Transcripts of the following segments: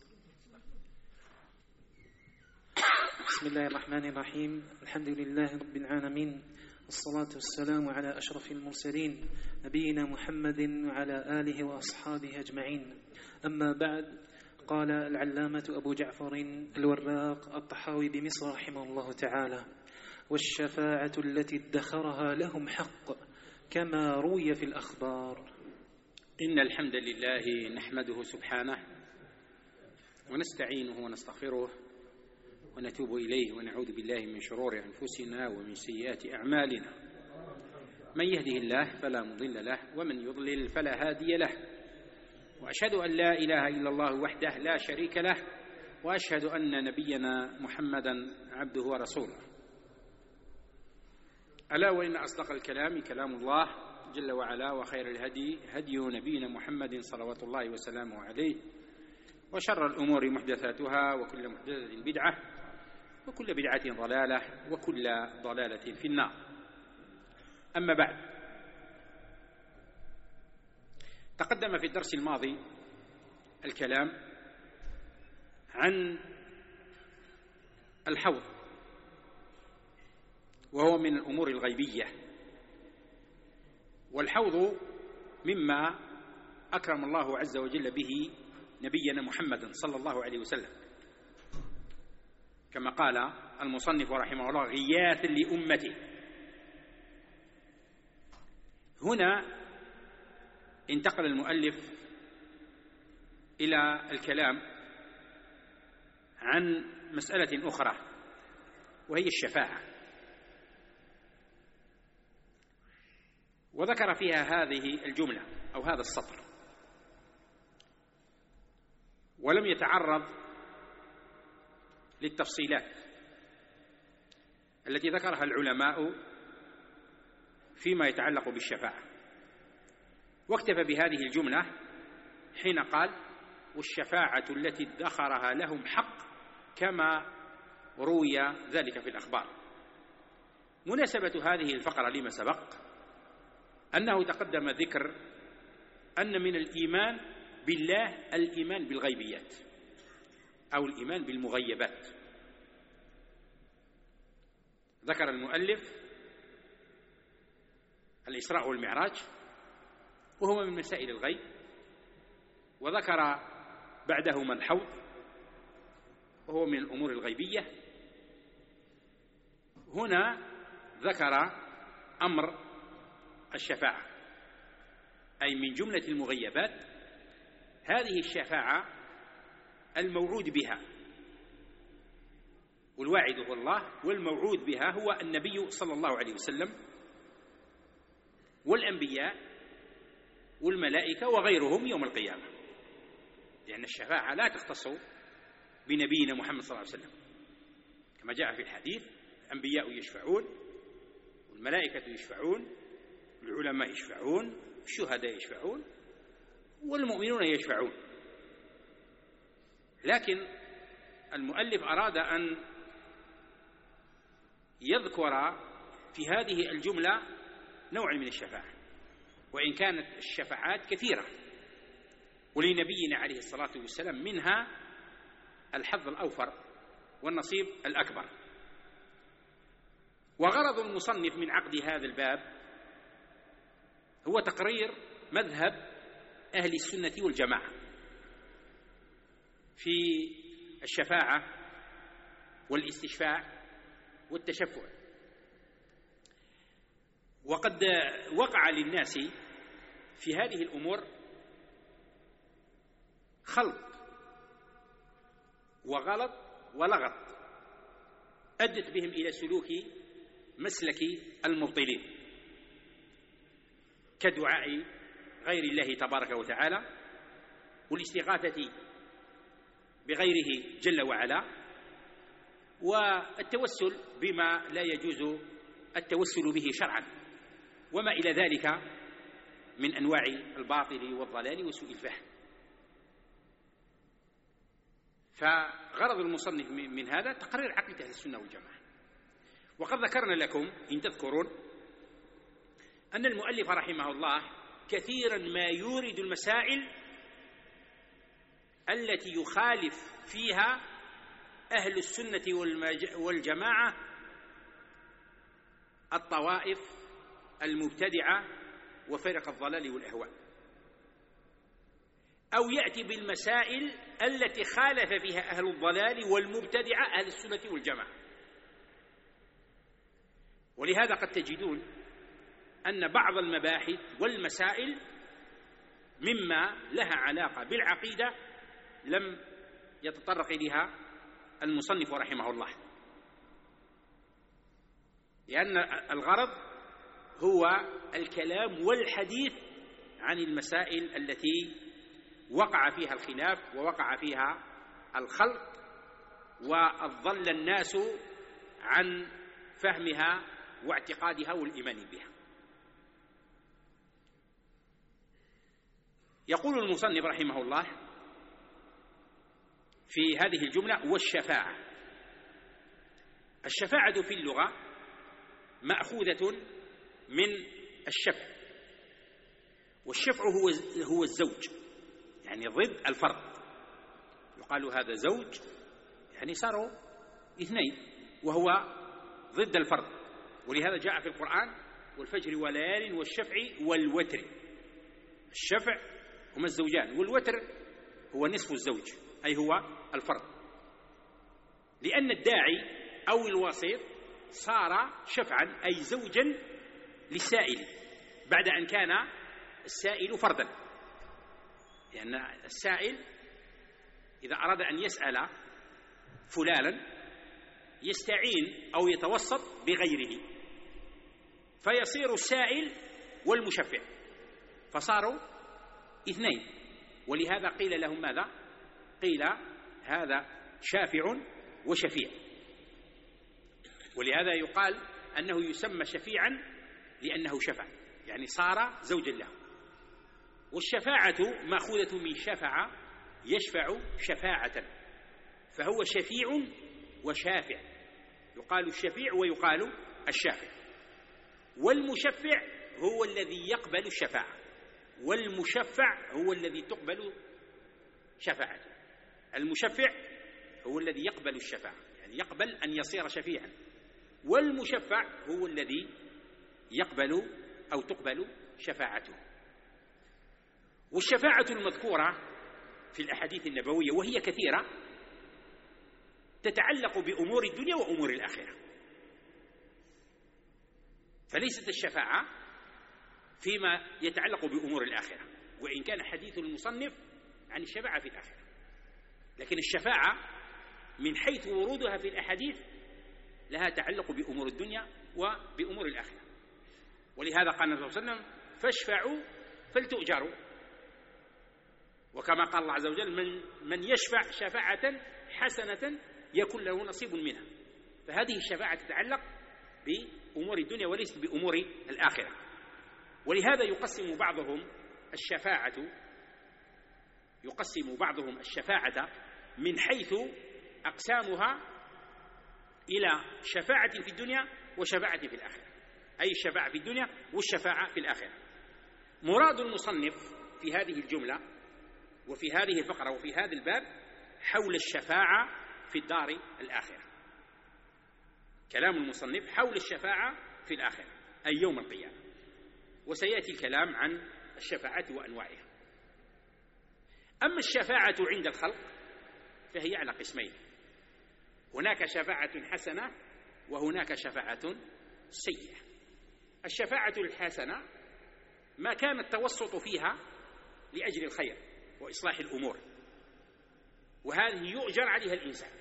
بسم الله الرحمن الرحيم. الحمد لله رب العالمين، والصلاة والسلام على أشرف المرسلين نبينا محمد وعلى آله وأصحابه أجمعين. أما بعد، قال العلامة أبو جعفر الوراق الطحاوي بمصر رحمه الله تعالى: والشفاعة التي ادخرها لهم حق كما روي في الأخبار. إن الحمد لله نحمده سبحانه ونستعينه ونستغفره ونتوب إليه ونعوذ بالله من شرور أنفسنا ومن سيئات أعمالنا. من يهده الله فلا مضل له ومن يضلل فلا هادي له، وأشهد أن لا إله إلا الله وحده لا شريك له، وأشهد أن نبينا محمدا عبده ورسوله. ألا وإن أصدق الكلام كلام الله جل وعلا، وخير الهدي هدي نبينا محمد صلوات الله وسلامه عليه، وشر الأمور محدثاتها، وكل محدثة بدعة، وكل بدعة ضلالة، وكل ضلالة في النار. أما بعد، تقدم في الدرس الماضي الكلام عن الحوض، وهو من الأمور الغيبية، والحوض مما أكرم الله عز وجل به نبينا محمد صلى الله عليه وسلم، كما قال المصنف رحمه الله: غياث لأمته. هنا انتقل المؤلف إلى الكلام عن مسألة أخرى، وهي الشفاعة، وذكر فيها هذه الجملة أو هذا السطر، ولم يتعرض للتفصيلات التي ذكرها العلماء فيما يتعلق بالشفاعة، واكتفى بهذه الجملة حين قال: والشفاعة التي ادخرها لهم حق كما روي ذلك في الأخبار. مناسبة هذه الفقرة لما سبق أنه تقدم ذكر أن من الإيمان بالله الإيمان بالغيبيات أو الإيمان بالمغيبات. ذكر المؤلف الإسراء والمعراج، وهو من مسائل الغيب، وذكر بعدهما الحوض، وهو من الأمور الغيبية. هنا ذكر أمر الشفاعة، أي من جملة المغيبات هذه الشفاعة الموعود بها، والواعد هو الله، والموعود بها هو النبي صلى الله عليه وسلم، والأنبياء والملائكة وغيرهم يوم القيامة، لأن الشفاعة لا تختص بنبينا محمد صلى الله عليه وسلم، كما جاء في الحديث: الأنبياء يشفعون، والملائكة يشفعون، العلماء يشفعون، الشهداء يشفعون، والمؤمنون يشفعون. لكن المؤلف أراد أن يذكر في هذه الجملة نوع من الشفاعة، وإن كانت الشفاعات كثيرة، ولنبينا عليه الصلاة والسلام منها الحظ الأوفر والنصيب الأكبر. وغرض المصنف من عقد هذا الباب هو تقرير مذهب أهل السنة والجماعة في الشفاعة والاستشفاع والتشفع. وقد وقع للناس في هذه الأمور خلط وغلط ولغط أدت بهم إلى سلوك مسلك المبطلين، كدعاء غير الله تبارك وتعالى، والاستغاثة بغيره جل وعلا، والتوسل بما لا يجوز التوسل به شرعا، وما إلى ذلك من أنواع الباطل والضلال وسوء الفهم. فغرض المصنف من هذا تقرير عقيدة أهل السنة والجماعة. وقد ذكرنا لكم إن تذكرون أن المؤلف رحمه الله كثيرا ما يورد المسائل التي يخالف فيها أهل السنة والجماعة الطوائف المبتدعة وفرق الضلال والأهواء، أو يأتي بالمسائل التي خالف فيها أهل الضلال والمبتدعة أهل السنة والجماعة. ولهذا قد تجدون أن بعض المباحث والمسائل مما لها علاقة بالعقيدة لم يتطرق إليها المصنف رحمه الله، لأن الغرض هو الكلام والحديث عن المسائل التي وقع فيها الخلاف ووقع فيها الخلط وضل الناس عن فهمها واعتقادها والإيمان بها. يقول المصنف رحمه الله في هذه الجملة: والشفاعة. الشفاعة في اللغة مأخوذة من الشفع، والشفع هو الزوج، يعني ضد الفرد. يقال هذا زوج، يعني صاروا اثنين، وهو ضد الفرد. ولهذا جاء في القرآن: والفجر وليال والشفع والوتر. الشفع هما الزوجان، والوتر هو نصف الزوج، أي هو الفرد، لأن الداعي أو الوسيط صار شفعا، أي زوجا للسائل بعد أن كان السائل فردا. لأن السائل إذا أراد أن يسأل فلانا يستعين أو يتوسط بغيره، فيصير السائل والمشفع، فصاروا اثنين. ولهذا قيل لهم ماذا؟ قيل هذا شافع وشفيع. ولهذا يقال أنه يسمى شفيعا لأنه شفع، يعني صار زوجا له. والشفاعة مأخوذة من شفع يشفع شفاعة، فهو شفيع وشافع، يقال الشفيع ويقال الشافع. والمشفع هو الذي يقبل الشفاعة، والمشفع هو الذي تقبل شفاعته. المشفع هو الذي يقبل الشفاعة، يعني يقبل أن يصير شفيعا، والمشفع هو الذي يقبل أو تقبل شفاعته. والشفاعة المذكورة في الأحاديث النبوية وهي كثيرة تتعلق بأمور الدنيا وأمور الآخرة، فليست الشفاعة فيما يتعلق بأمور الآخرة، وإن كان حديث المصنف عن الشفاعة في الآخرة، لكن الشفاعة من حيث ورودها في الأحاديث لها تعلق بأمور الدنيا وبأمور الآخرة. ولهذا قال النبي صلى الله عليه وسلم: فاشفعوا فلتؤجروا. وكما قال الله عز وجل: من يشفع شفاعة حسنة يكون له نصيب منها. فهذه الشفاعة تتعلق بأمور الدنيا وليست بأمور الآخرة. ولهذا يقسم بعضهم الشفاعة من حيث أقسامها إلى شفاعة في الدنيا وشفاعة في الآخرة، أي الشفاعة في الدنيا والشفاعة في الآخرة. مراد المصنف في هذه الجملة وفي هذه الفقرة وفي هذا الباب حول الشفاعة في الدار الآخرة. كلام المصنف حول الشفاعة في الآخرة، أي يوم القيامة. وسيأتي الكلام عن الشفاعة وأنواعها. أما الشفاعة عند الخلق فهي على قسمين: هناك شفاعة حسنة وهناك شفاعة سيئة. الشفاعة الحسنة ما كان التوسط فيها لأجل الخير وإصلاح الأمور، وهذه يؤجر عليها الإنسان،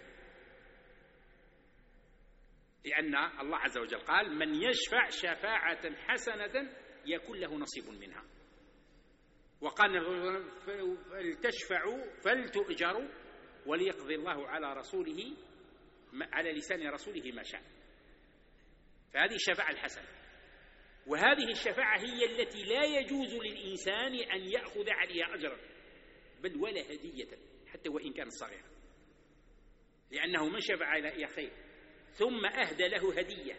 لأن الله عز وجل قال: من يشفع شفاعة حسنة يكون له نصيب منها. وقال: فلتشفعوا فلتؤجروا وليقضي الله على لسان رسوله ما شاء. فهذه الشفاعة الحسنة، وهذه الشفاعة هي التي لا يجوز للإنسان أن يأخذ عليها أجرا بل ولا هدية حتى وإن كانت صغيرة، لأنه من شفع إلى خير ثم أهدى له هدية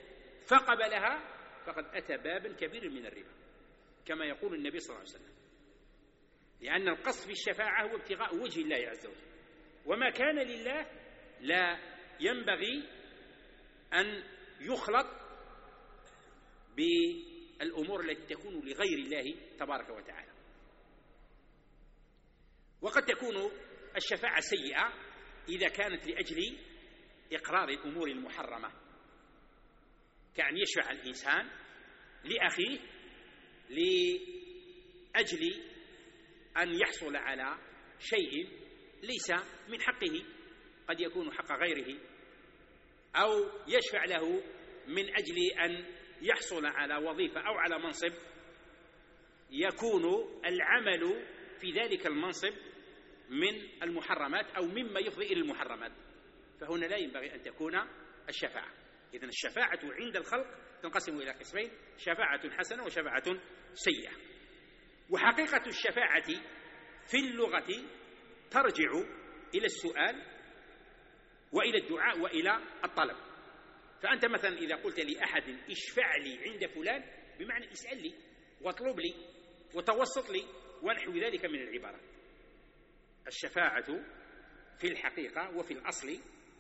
فقبلها فقد أتى بابا كبيرا من الربا، كما يقول النبي صلى الله عليه وسلم. لأن القصد في الشفاعة هو ابتغاء وجه الله عز وجل، وما كان لله لا ينبغي أن يخلط بالأمور التي تكون لغير الله تبارك وتعالى. وقد تكون الشفاعة سيئة إذا كانت لأجل إقرار الأمور المحرمة، كأن يشفع الإنسان لأخيه لأجل أن يحصل على شيء ليس من حقه، قد يكون حق غيره، أو يشفع له من أجل أن يحصل على وظيفة أو على منصب يكون العمل في ذلك المنصب من المحرمات أو مما يفضي إلى المحرمات، فهنا لا ينبغي أن تكون الشفاعة. إذن الشفاعة عند الخلق تنقسم إلى قسمين: شفاعة حسنة وشفاعة سيئة. وحقيقة الشفاعة في اللغة ترجع إلى السؤال وإلى الدعاء وإلى الطلب. فأنت مثلا إذا قلت لأحد اشفع لي عند فلان، بمعنى اسأل لي واطلب لي وتوسط لي ونحو ذلك من العبارات. الشفاعة في الحقيقة وفي الأصل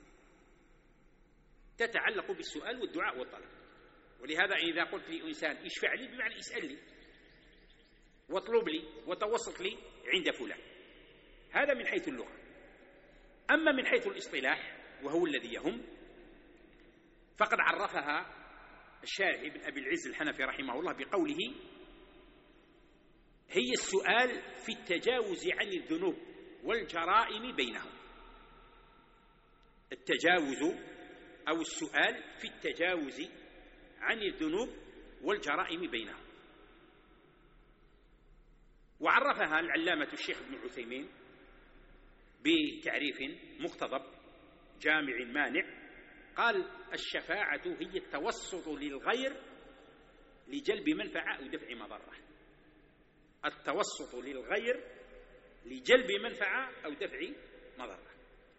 تتعلق بالسؤال والدعاء والطلب، ولهذا إذا قلت لإنسان اشفع لي بمعنى اسأل لي واطلب لي وتوسط لي عند فلان، هذا من حيث اللغة. أما من حيث الاصطلاح وهو الذي يهم، فقد عرفها الشارح ابن أبي العز الحنفي رحمه الله بقوله: هي السؤال في التجاوز عن الذنوب والجرائم بينهم. التجاوز أو السؤال في التجاوز عن الذنوب والجرائم بينهم. وعرفها العلامة الشيخ ابن عثيمين بتعريف مقتضب جامع مانع، قال: الشفاعة هي التوسط للغير لجلب منفعة أو دفع مضرة. التوسط للغير لجلب منفعة أو دفع مضرة.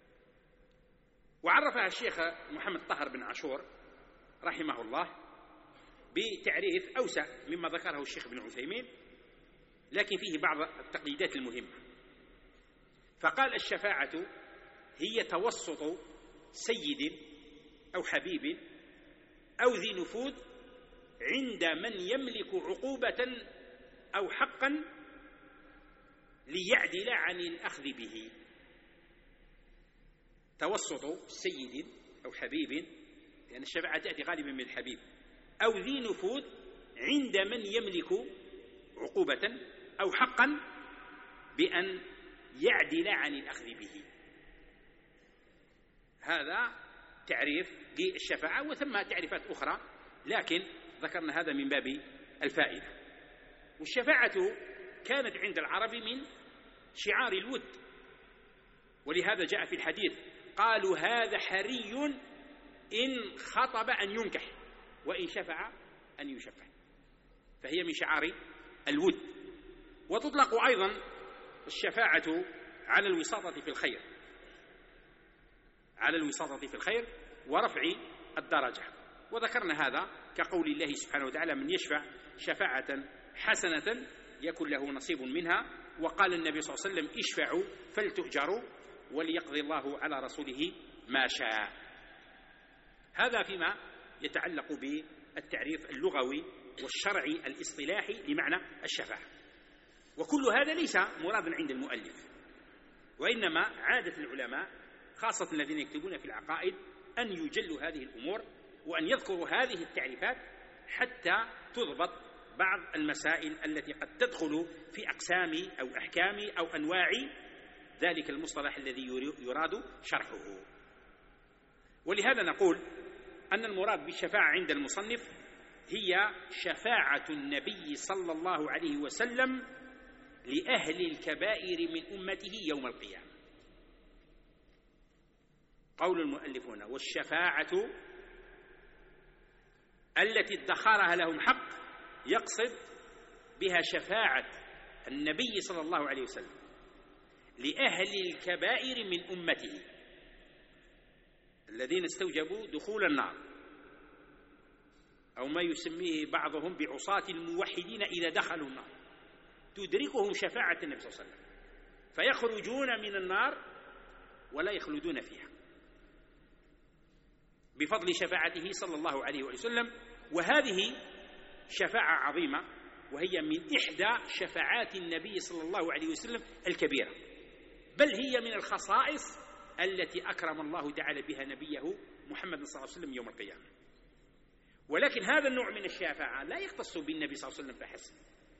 وعرفها الشيخ محمد طاهر بن عاشور رحمه الله بتعريف أوسع مما ذكره الشيخ ابن عثيمين، لكن فيه بعض التقييدات المهمة. فقال: الشفاعة هي توسط سيد أو حبيب أو ذي نفوذ عند من يملك عقوبة أو حقا ليعدل عن الأخذ به. توسط سيد أو حبيب، لأن الشفاعة تأتي غالبا من الحبيب، أو ذي نفوذ عند من يملك عقوبة أو حقا بأن يعدل عن الأخذ به. هذا تعريف للشفاعة، وثم تعريفات أخرى، لكن ذكرنا هذا من باب الفائدة. والشفاعة كانت عند العرب من شعار الود، ولهذا جاء في الحديث: قالوا هذا حري إن خطب أن ينكح وإن شفع أن يشفع. فهي من شعار الود. وتطلق أيضا الشفاعة على الوساطة في الخير، على الوساطة في الخير ورفع الدرجة. وذكرنا هذا كقول الله سبحانه وتعالى: من يشفع شفاعة حسنة يكن له نصيب منها. وقال النبي صلى الله عليه وسلم: اشفعوا فلتؤجروا وليقضي الله على رسوله ما شاء. هذا فيما يتعلق بالتعريف اللغوي والشرعي الاصطلاحي لمعنى الشفاعة. وكل هذا ليس مرادا عند المؤلف، وإنما عادة العلماء خاصة الذين يكتبون في العقائد أن يجلوا هذه الأمور وأن يذكروا هذه التعريفات حتى تضبط بعض المسائل التي قد تدخل في أقسام أو أحكام أو أنواع ذلك المصطلح الذي يراد شرحه. ولهذا نقول أن المراد بالشفاعة عند المصنف هي شفاعة النبي صلى الله عليه وسلم لأهل الكبائر من أمته يوم القيامة. قول المؤلف هنا: والشفاعة التي ادخرها لهم حق، يقصد بها شفاعة النبي صلى الله عليه وسلم لأهل الكبائر من أمته الذين استوجبوا دخول النار، أو ما يسميه بعضهم بعصاة الموحدين إذا دخلوا النار. تدركهم شفاعة النبي صلى الله عليه وسلم، فيخرجون من النار ولا يخلدون فيها بفضل شفاعته صلى الله عليه وسلم. وهذه شفاعة عظيمة، وهي من إحدى شفاعات النبي صلى الله عليه وسلم الكبيرة، بل هي من الخصائص التي أكرم الله تعالى بها نبيه محمد صلى الله عليه وسلم يوم القيامة. ولكن هذا النوع من الشفاعة لا يختص بالنبي صلى الله عليه وسلم فحسب،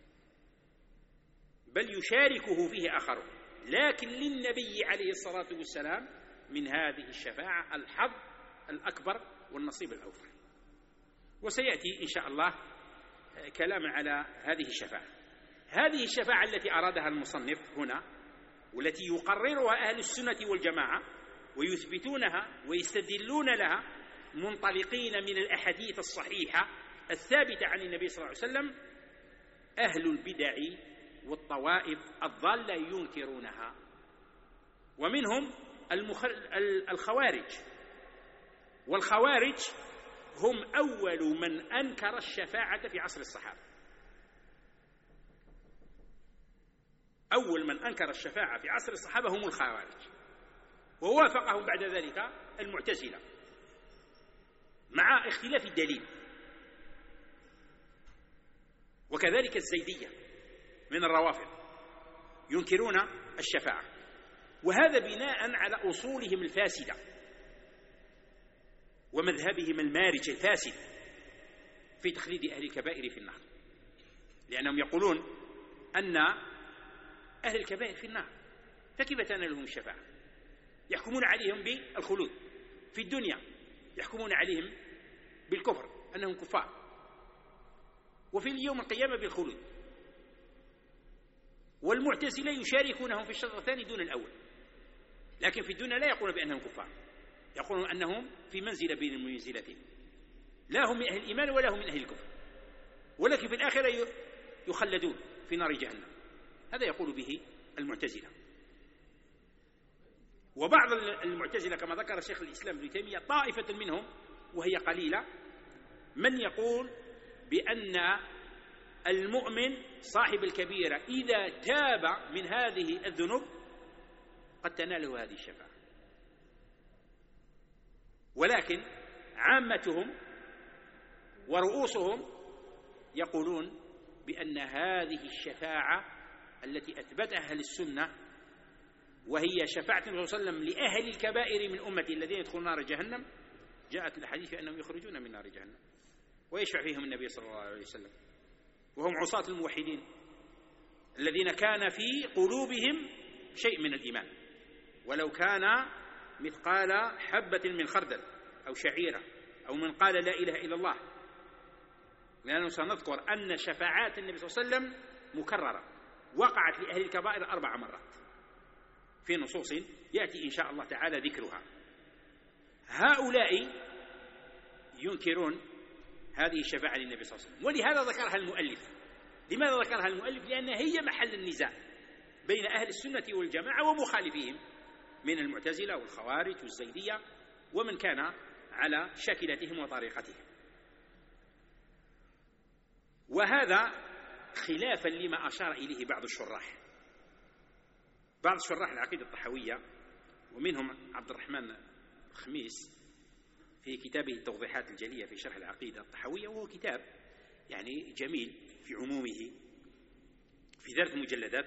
بل يشاركه فيه آخرون، لكن للنبي عليه الصلاة والسلام من هذه الشفاعة الحظ الأكبر والنصيب الأوفر. وسيأتي إن شاء الله كلام على هذه الشفاعة. هذه الشفاعة التي أرادها المصنف هنا، والتي يقررها أهل السنة والجماعة ويثبتونها ويستدلون لها منطلقين من الأحاديث الصحيحة الثابتة عن النبي صلى الله عليه وسلم، أهل البدع والطوائف الضالة ينكرونها، ومنهم الخوارج. والخوارج هم أول من أنكر الشفاعة في عصر الصحابة. أول من أنكر الشفاعة في عصر الصحابة هم الخوارج، ووافقهم بعد ذلك المعتزلة مع اختلاف الدليل، وكذلك الزيدية من الروافض ينكرون الشفاعة، وهذا بناء على أصولهم الفاسدة ومذهبهم المارج الفاسد في تخليد أهل الكبائر في النار، لأنهم يقولون أن أهل الكبائر في النار، فكيف تنالهم الشفاعة؟ يحكمون عليهم بالخلود في الدنيا، يحكمون عليهم بالكفر أنهم كفار، وفي اليوم القيامة بالخلود. والمعتزلة يشاركونهم في الشرط الثاني دون الأول، لكن في الدنيا لا يقولون بأنهم كفار، يقولون أنهم في منزلة بين المنزلتين، لا هم من أهل الإيمان ولا هم من أهل الكفر، ولكن في الآخرة يخلدون في نار جهنم. هذا يقول به المعتزلة. وبعض المعتزلة كما ذكر شيخ الإسلام ابن تيمية طائفة منهم وهي قليلة من يقول بأن المؤمن صاحب الكبيرة إذا تاب من هذه الذنوب قد تناله هذه الشفاعة، ولكن عامتهم ورؤوسهم يقولون بأن هذه الشفاعة التي أثبتها أهل السنة، وهي شفاعة النبي صلى الله عليه وسلم لأهل الكبائر من أمتي الذين يدخلون نار جهنم، جاءت الحديث أنهم يخرجون من نار جهنم ويشفع فيهم النبي صلى الله عليه وسلم، وهم عصاة الموحدين الذين كان في قلوبهم شيء من الإيمان، ولو كان مثقال حبة من خردل أو شعيرة أو من قال لا إله إلا الله. لأنه سنذكر أن شفاعات النبي صلى الله عليه وسلم مكررة وقعت لأهل الكبائر 4 مرات في نصوص يأتي إن شاء الله تعالى ذكرها. هؤلاء ينكرون هذه الشفاعة للنبي صلى الله عليه وسلم، ولهذا ذكرها المؤلف. لماذا ذكرها المؤلف؟ لأنها هي محل النزاع بين أهل السنة والجماعة ومخالفيهم من المعتزلة والخوارج والزيدية ومن كان على شكلتهم وطريقتهم. وهذا خلافا لما أشار إليه بعض الشراح العقيدة الطحوية، ومنهم عبد الرحمن الخميس في كتابه التوضيحات الجلية في شرح العقيدة الطحوية، وهو كتاب يعني جميل في عمومه في 3 مجلدات.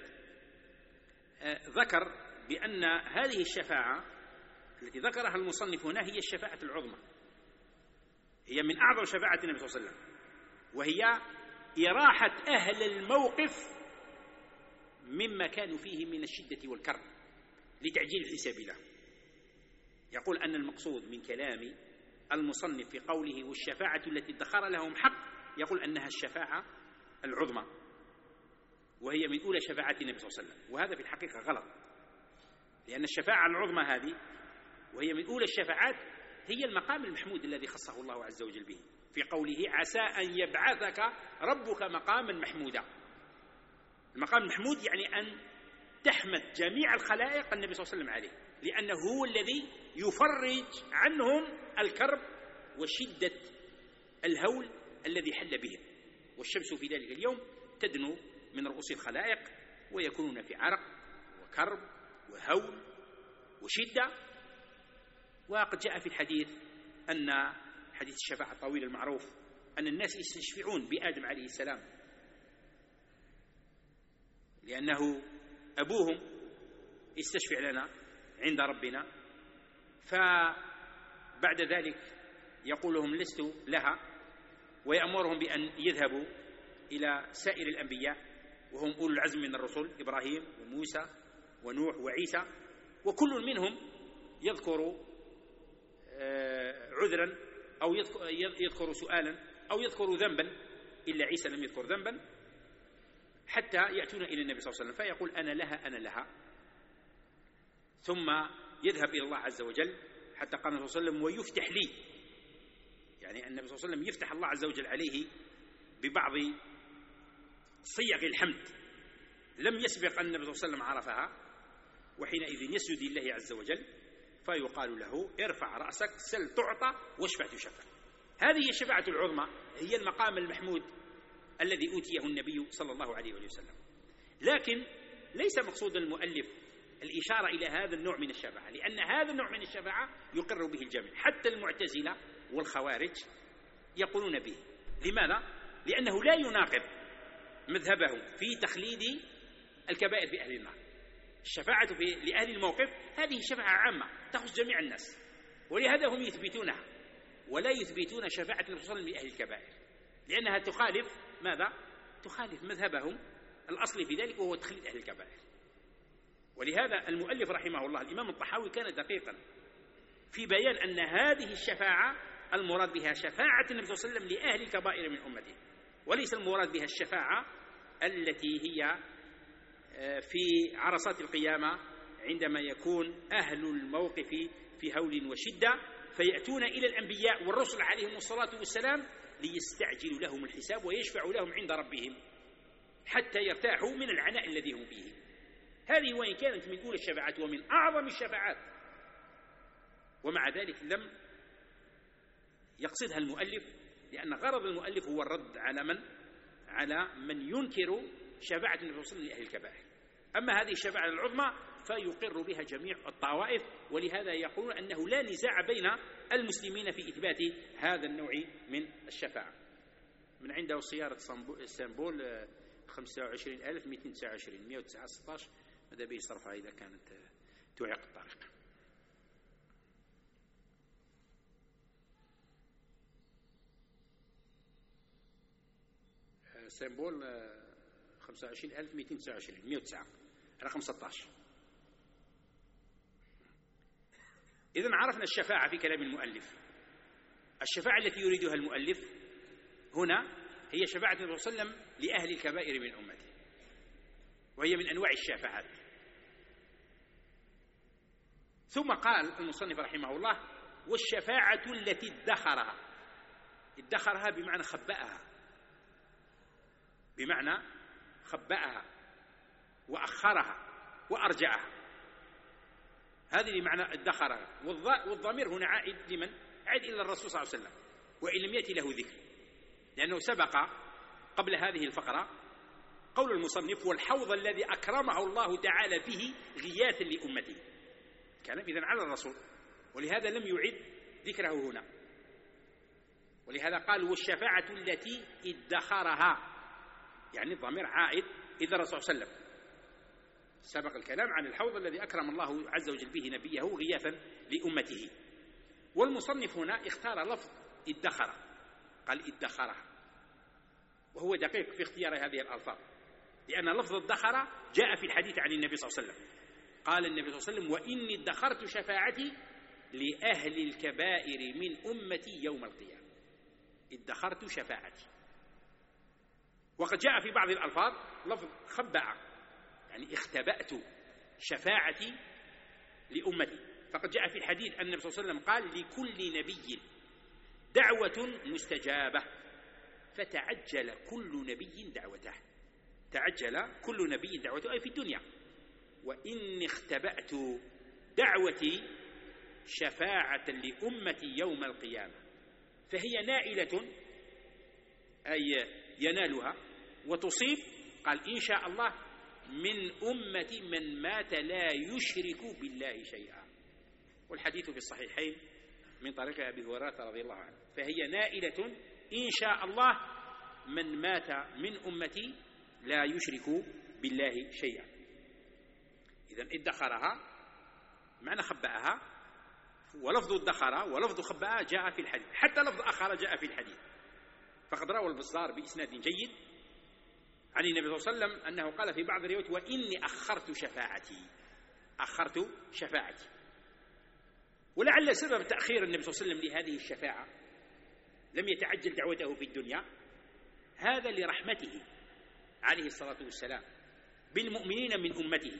ذكر بأن هذه الشفاعة التي ذكرها المصنف هنا هي الشفاعة العظمى، هي من أعظم شفاعة النبي صلى الله عليه وسلم، وهي إراحة أهل الموقف مما كانوا فيه من الشدة والكرب لتعجيل الحساب له. يقول أن المقصود من كلام المصنف في قوله والشفاعة التي ادخر لهم حق، يقول أنها الشفاعة العظمى، وهي من أولى شفاعات النبي صلى الله عليه وسلم، وهذا في الحقيقة غلط، لأن الشفاعة العظمى هذه وهي من أولى الشفاعات هي المقام المحمود الذي خصه الله عز وجل به في قوله عسى أن يبعثك ربك مقاما محمودا. المقام المحمود يعني أن تحمد جميع الخلائق النبي صلى الله عليه وسلم عليه، لأنه هو الذي يفرج عنهم الكرب وشدة الهول الذي حل بهم، والشمس في ذلك اليوم تدنو من رؤوس الخلائق ويكونون في عرق وكرب وهول وشدة. وقد جاء في الحديث أن حديث الشفاعة الطويل المعروف أن الناس يستشفعون بآدم عليه السلام لأنه أبوهم يستشفع لنا عند ربنا، فبعد ذلك يقول لهم لست لها ويأمرهم بأن يذهبوا إلى سائر الأنبياء وهم أولو العزم من الرسل إبراهيم وموسى ونوح وعيسى، وكل منهم يذكر عذرا أو يذكر سؤالا أو يذكر ذنبا، إلا عيسى لم يذكر ذنبا، حتى يأتون إلى النبي صلى الله عليه وسلم فيقول أنا لها أنا لها، ثم يذهب إلى الله عز وجل حتى قال النبي صلى الله عليه وسلم ويفتح لي، يعني النبي صلى الله عليه وسلم يفتح الله عز وجل عليه ببعض صيغ الحمد لم يسبق أن النبي صلى الله عليه وسلم عرفها، وحينئذ يسجد لله عز وجل فيقال له ارفع رأسك سل تعطى واشفع تشفع. هذه هي الشفاعة العظمى، هي المقام المحمود الذي أوتيه النبي صلى الله عليه وسلم. لكن ليس مقصود المؤلف الإشارة إلى هذا النوع من الشفاعة، لأن هذا النوع من الشفاعة يقر به الجميع، حتى المعتزلة والخوارج يقولون به. لماذا؟ لأنه لا يناقض مذهبهم في تخليد الكبائر في أهل النار. الشفاعة لأهل الموقف هذه شفاعة عامة تخص جميع الناس، ولهذا هم يثبتونها ولا يثبتون شفاعة النبي صلى الله عليه وسلم لأهل الكبائر، لأنها تخالف ماذا؟ تخالف مذهبهم الأصلي في ذلك وهو تخليد أهل الكبائر. ولهذا المؤلف رحمه الله الإمام الطحاوي كان دقيقا في بيان أن هذه الشفاعة المراد بها شفاعة النبي صلى الله عليه وسلم لأهل الكبائر من أمته، وليس المراد بها الشفاعة التي هي في عرصات القيامة عندما يكون أهل الموقف في هول وشدة فيأتون إلى الأنبياء والرسل عليهم الصلاة والسلام ليستعجلوا لهم الحساب ويشفعوا لهم عند ربهم حتى يرتاحوا من العناء الذي هم فيه. هذه وإن كانت من أولى الشفاعات ومن أعظم الشفاعات، ومع ذلك لم يقصدها المؤلف، لأن غرض المؤلف هو الرد على من ينكر شفاعة النبي صلى الله عليه وسلم لأهل الكبائر. أما هذه الشفاعة العظمى فيقر بها جميع الطوائف، ولهذا يقولون أنه لا نزاع بين المسلمين في إثبات هذا النوع من الشفاعة. من عنده سيارة اسطنبول 25,229 109 16 ماذا به صرفها إذا كانت تعيق الطريق. اسطنبول 25,229 109 رقم 16. إذن عرفنا الشفاعة في كلام المؤلف. الشفاعة التي يريدها المؤلف هنا هي شفاعة النبي صلى الله عليه وسلم لأهل الكبائر من أمته، وهي من أنواع الشفاعات. ثم قال المصنف رحمه الله والشفاعة التي ادخرها بمعنى خبأها وأخرها وأرجعها، هذه لمعنى ادخرها. والضمير هنا عائد لمن؟ عائد إلى الرسول صلى الله عليه وسلم، وإن لم يأتي له ذكر، لأنه سبق قبل هذه الفقرة قول المصنف والحوض الذي أكرمه الله تعالى به غياثا لأمته، كان إذن على الرسول، ولهذا لم يعد ذكره هنا. ولهذا قال والشفاعة التي ادخرها، يعني الضمير عائد إلى الرسول صلى الله عليه وسلم. سبق الكلام عن الحوض الذي أكرم الله عز وجل به نبيه غياثا لأمته. والمصنف هنا اختار لفظ ادخر، قال ادخرها، وهو دقيق في اختيار هذه الألفاظ، لأن لفظ الدخر جاء في الحديث عن النبي صلى الله عليه وسلم. قال النبي صلى الله عليه وسلم وإني ادخرت شفاعتي لأهل الكبائر من أمتي يوم القيامة. ادخرت شفاعتي. وقد جاء في بعض الألفاظ لفظ خبأ، يعني اختبأت شفاعتي لأمتي. فقد جاء في الحديث أن النبي صلى الله عليه وسلم قال لكل نبي دعوة مستجابة فتعجل كل نبي دعوته. تعجل كل نبي دعوته أي في الدنيا. وإن اختبأت دعوتي شفاعة لأمتي يوم القيامة فهي نائلة أي ينالها وتصيب قال إن شاء الله من أمتي من مات لا يشرك بالله شيئا، والحديث في الصحيحين من طريق أبي هريرة رضي الله عنه. فهي نائلة إن شاء الله من مات من أمتي لا يشرك بالله شيئا. إذن ادخرها معنى خبأها، ولفظ ادخر ولفظ خبأها جاء في الحديث، حتى لفظ أخر جاء في الحديث. فقد روى البزار بإسناد جيد عن النبي صلى الله عليه وسلم أنه قال في بعض الروايات وإني أخرت شفاعتي. ولعل سبب تأخير النبي صلى الله عليه وسلم لهذه الشفاعة لم يتعجل دعوته في الدنيا، هذا لرحمته عليه الصلاة والسلام بالمؤمنين من أمته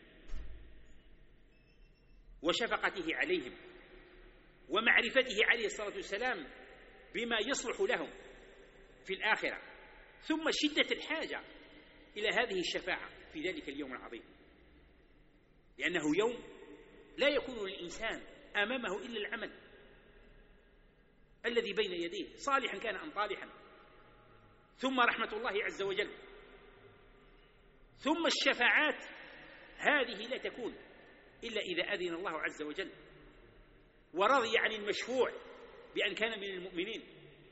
وشفقته عليهم ومعرفته عليه الصلاة والسلام بما يصلح لهم في الآخرة، ثم شدة الحاجة إلى هذه الشفاعة في ذلك اليوم العظيم، لأنه يوم لا يكون للإنسان أمامه إلا العمل الذي بين يديه صالحا كان أم طالحا، ثم رحمة الله عز وجل، ثم الشفاعات هذه لا تكون إلا إذا أذن الله عز وجل ورضي عن المشفوع بأن كان من المؤمنين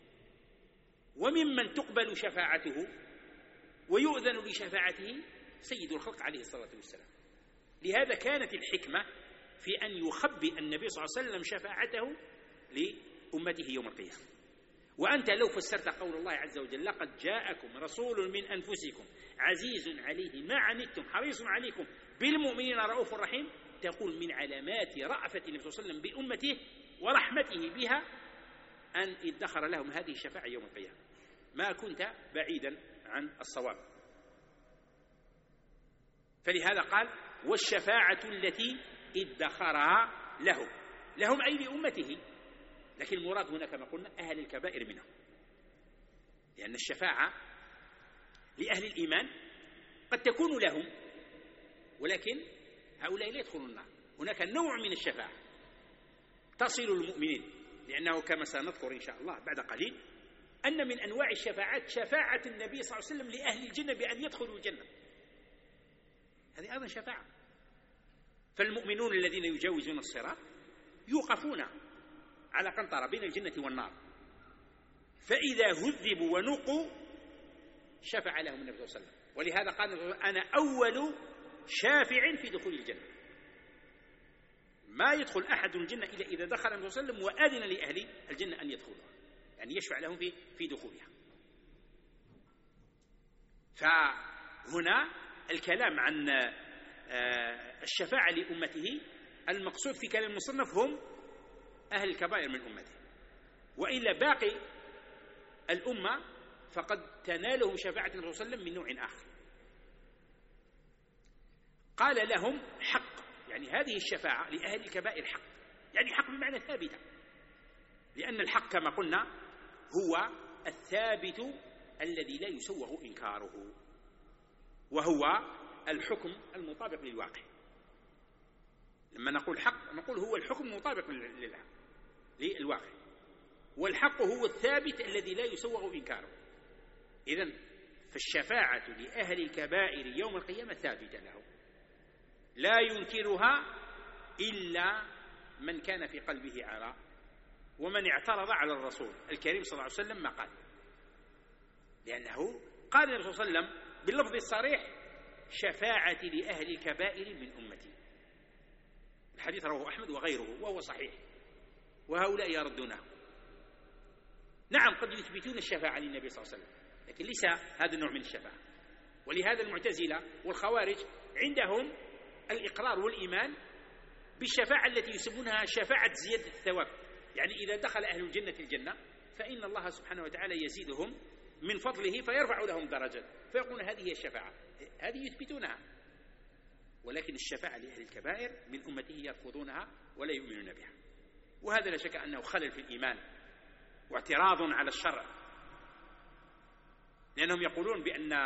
وممن تقبل شفاعته ويؤذن لشفاعته سيد الخلق عليه الصلاة والسلام. لهذا كانت الحكمة في أن يخبئ النبي صلى الله عليه وسلم شفاعته لأمته يوم القيامة. وأنت لو فسرت قول الله عز وجل لقد جاءكم رسول من أنفسكم عزيز عليه ما عنتم حريص عليكم بالمؤمنين رؤوف رحيم، تقول من علامات رأفة النبي صلى الله عليه وسلم بأمته ورحمته بها أن ادخر لهم هذه الشفاعة يوم القيامة. ما كنت بعيدا عن الصواب. فلهذا قال والشفاعة التي ادخرها لهم أي لأمته، لكن المراد هنا كما قلنا أهل الكبائر منهم، لأن الشفاعة لأهل الإيمان قد تكون لهم، ولكن هؤلاء لا يدخلون النار. هناك نوع من الشفاعة تصل المؤمنين، لأنه كما سنذكر إن شاء الله بعد قليل أن من أنواع الشفاعات شفاعة النبي صلى الله عليه وسلم لأهل الجنة بأن يدخلوا الجنة، هذه أيضا شفاعة. فالمؤمنون الذين يجاوزون الصراط يوقفون على قنطرة بين الجنة والنار، فإذا هذبوا ونقوا شفع لهم النبي صلى الله عليه وسلم. ولهذا قال أنا أول شافع في دخول الجنة، ما يدخل أحد الجنة إلا إذا دخل النبي صلى الله عليه وسلم وأذن لأهل الجنة أن يدخلوها، يعني يشفع لهم في دخولها. فهنا الكلام عن الشفاعة لأمته المقصود في كلام المصنف هم أهل الكبائر من أمته، وإلا باقي الأمة فقد تنالهم شفاعة النبي صلى الله عليه وسلم من نوع آخر. قال لهم حق، يعني هذه الشفاعة لأهل الكبائر حق، يعني حق بمعنى ثابتة، لأن الحق كما قلنا هو الثابت الذي لا يسوغ إنكاره، وهو الحكم المطابق للواقع. لما نقول حق نقول هو الحكم المطابق للواقع، والحق هو الثابت الذي لا يسوغ إنكاره. إذن فالشفاعة لأهل الكبائر يوم القيامة ثابتة له، لا ينكرها إلا من كان في قلبه عراء ومن اعترض على الرسول الكريم صلى الله عليه وسلم ما قال، لأنه قال النبي صلى الله عليه وسلم باللفظ الصريح شفاعتي لأهل الكبائر من أمتي. الحديث رواه أحمد وغيره وهو صحيح، وهؤلاء يردونه. نعم قد يثبتون الشفاعة للنبي صلى الله عليه وسلم، لكن ليس هذا النوع من الشفاعة. ولهذا المعتزلة والخوارج عندهم الإقرار والإيمان بالشفاعة التي يسمونها شفاعة زيادة الثواب، يعني إذا دخل أهل الجنة الجنة فإن الله سبحانه وتعالى يزيدهم من فضله فيرفع لهم درجات، فيقولون هذه هي الشفاعة، هذه يثبتونها. ولكن الشفاعة لأهل الكبائر من أمته يرفضونها ولا يؤمنون بها، وهذا لا شك أنه خلل في الإيمان واعتراض على الشرع، لأنهم يقولون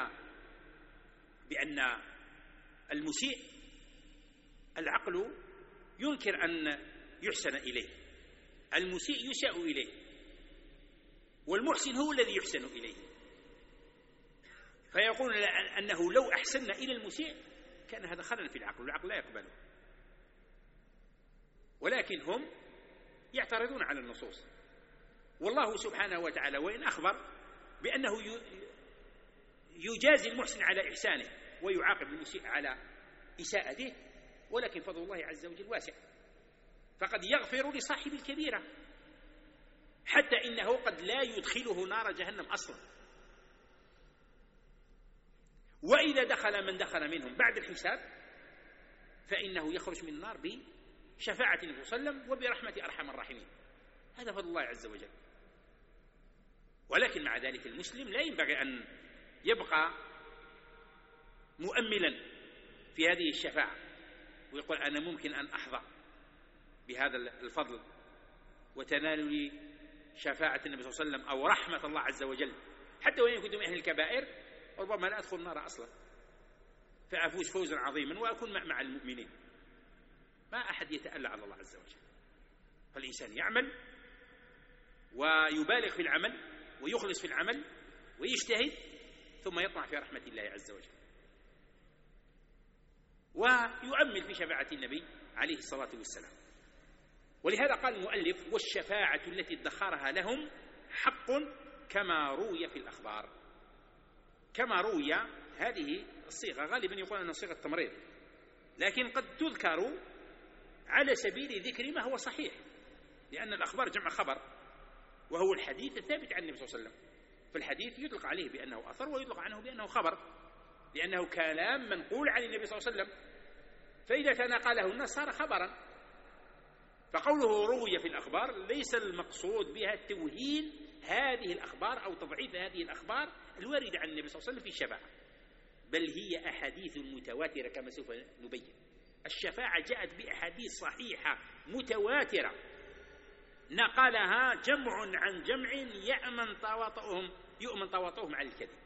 بأن المسيء العقل ينكر أن يحسن إليه، المسيء يساء إليه، والمحسن هو الذي يحسن إليه. فيقول أنه لو أحسننا إلى المسيء كان هذا خلل في العقل، والعقل لا يقبله. ولكن هم يعترضون على النصوص. والله سبحانه وتعالى وإن أخبر بأنه يجازي المحسن على إحسانه ويعاقب المسيء على إساءته، ولكن فضل الله عز وجل واسع، فقد يغفر لصاحب الكبيرة حتى إنه قد لا يدخله نار جهنم أصلا. وإذا دخل من دخل منهم بعد الحساب فإنه يخرج من النار بشفاعة النبي صلى الله عليه وسلم وبرحمة أرحم الراحمين. هذا فضل الله عز وجل. ولكن مع ذلك المسلم لا ينبغي أن يبقى مؤملا في هذه الشفاعة ويقول أنا ممكن أن أحظى بهذا الفضل وتنال لي شفاعة النبي صلى الله عليه وسلم أو رحمة الله عز وجل، حتى وإن كنت من أهل الكبائر ربما لا أدخل النار أصلا فأفوز فوزا عظيما وأكون مع المؤمنين. ما أحد يتألى على الله عز وجل. فالإنسان يعمل ويبالغ في العمل ويخلص في العمل ويجتهد ثم يطمع في رحمة الله عز وجل ويؤمل في شفاعة النبي عليه الصلاة والسلام. ولهذا قال المؤلف والشفاعة التي ادخرها لهم حق كما روي في الأخبار. كما روي هذه الصيغة غالبا يقول أنها صيغة تمريض، لكن قد تذكر على سبيل ذكر ما هو صحيح، لأن الأخبار جمع خبر وهو الحديث الثابت عن النبي صلى الله عليه وسلم. فالحديث يطلق عليه بأنه أثر ويطلق عنه بأنه خبر، لأنه كلام منقول عن النبي صلى الله عليه وسلم، فإذا تناقله الناس صار خبرا. فقوله روي في الأخبار ليس المقصود بها توهين هذه الأخبار أو تضعيف هذه الأخبار الواردة عن النبي صلى الله عليه وسلم في الشفاعة، بل هي أحاديث متواترة كما سوف نبين. الشفاعة جاءت بأحاديث صحيحة متواترة نقلها جمع عن جمع يؤمن تواطؤهم على الكذب،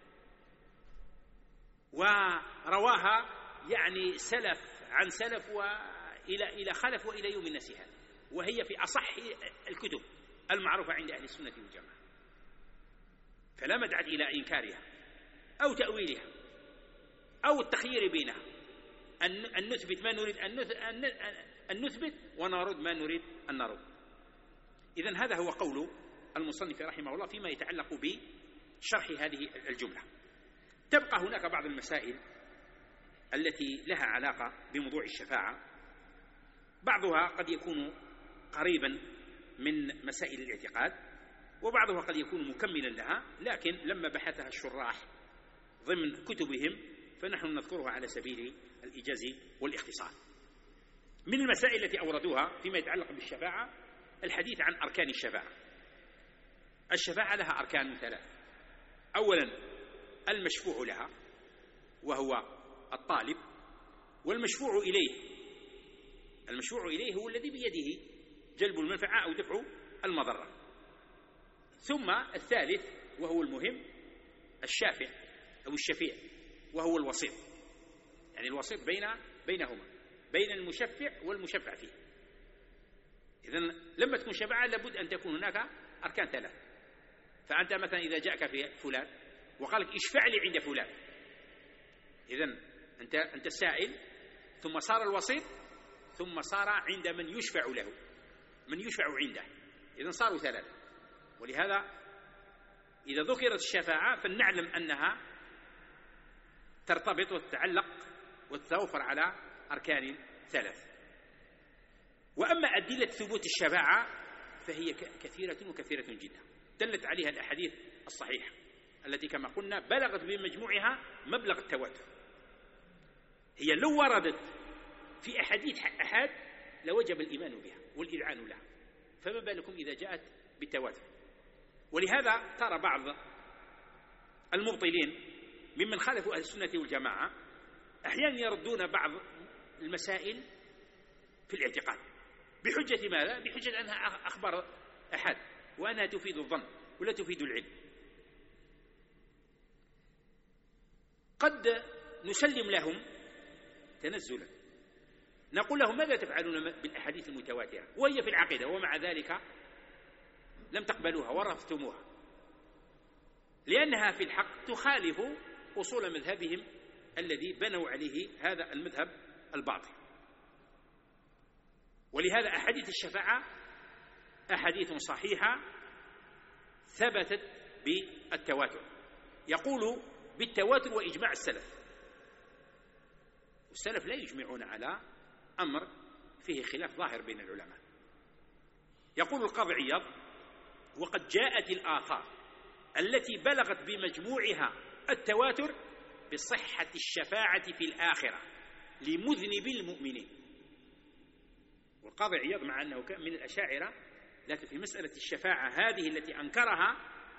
ورواها يعني سلف عن سلف وإلى خلف وإلى يوم الناس هذا، وهي في أصح الكتب المعروفة عند أهل السنة والجماعة، فلا مدعاة إلى إنكارها أو تأويلها أو التخيير بينها، أن نثبت ما نريد أن نثبت ونرد ما نريد أن نرد. إذن هذا هو قول المصنف رحمه الله فيما يتعلق بشرح هذه الجملة. تبقى هناك بعض المسائل التي لها علاقة بموضوع الشفاعة، بعضها قد يكون قريبا من مسائل الاعتقاد وبعضها قد يكون مكملا لها، لكن لما بحثها الشراح ضمن كتبهم فنحن نذكرها على سبيل الإيجاز والاختصار. من المسائل التي أوردوها فيما يتعلق بالشفاعة الحديث عن أركان الشفاعة. الشفاعة لها أركان ثلاث: أولا المشفوع لها وهو الطالب، والمشفوع إليه. المشفوع إليه هو الذي بيده جلب المنفعة أو دفع المضرة. ثم الثالث وهو المهم الشافع أو الشفيع، وهو الوسيط، يعني الوسيط بينهما، بين المشفع والمشفع فيه. إذن لما تكون شفاعة لابد أن تكون هناك أركان ثلاث. فأنت مثلا إذا جاءك في فلان وقال لك اشفع لي عند فلان، إذن أنت السائل، ثم صار الوسيط، ثم صار عند من يشفع له، من يشفع عنده، إذن صاروا ثلاثة. ولهذا إذا ذكرت الشفاعة فلنعلم أنها ترتبط وتتعلق وتتوفر على أركان ثلاث. وأما أدلة ثبوت الشفاعة فهي كثيرة وكثيرة جدا، دلت عليها الأحاديث الصحيحة التي كما قلنا بلغت بمجموعها مبلغ التواتر. هي لو وردت في أحاديث أحد لوجب الإيمان بها والإذعان لها، فما بالكم إذا جاءت بالتواتر. ولهذا ترى بعض المبطلين ممن خالفوا أهل السنة والجماعة أحيانا يردون بعض المسائل في الاعتقاد بحجة ماذا؟ بحجة أنها أخبار أحد وأنها تفيد الظن ولا تفيد العلم. قد نسلم لهم تنزلا، نقول لهم ماذا تفعلون بالأحاديث المتواترة وهي في العقيدة ومع ذلك لم تقبلوها ورفضتموها، لأنها في الحق تخالف أصول مذهبهم الذي بنوا عليه هذا المذهب الباطل. ولهذا أحاديث الشفاعة أحاديث صحيحة ثبتت بالتواتر، يقول بالتواتر وإجماع السلف، والسلف لا يجمعون على أمر فيه خلاف ظاهر بين العلماء. يقول القاضي عياض: وقد جاءت الآثار التي بلغت بمجموعها التواتر بصحة الشفاعة في الآخرة لمذنبي المؤمنين. والقاضي عياض مع أنه كان من الأشاعرة، لكن في مسألة الشفاعة هذه التي أنكرها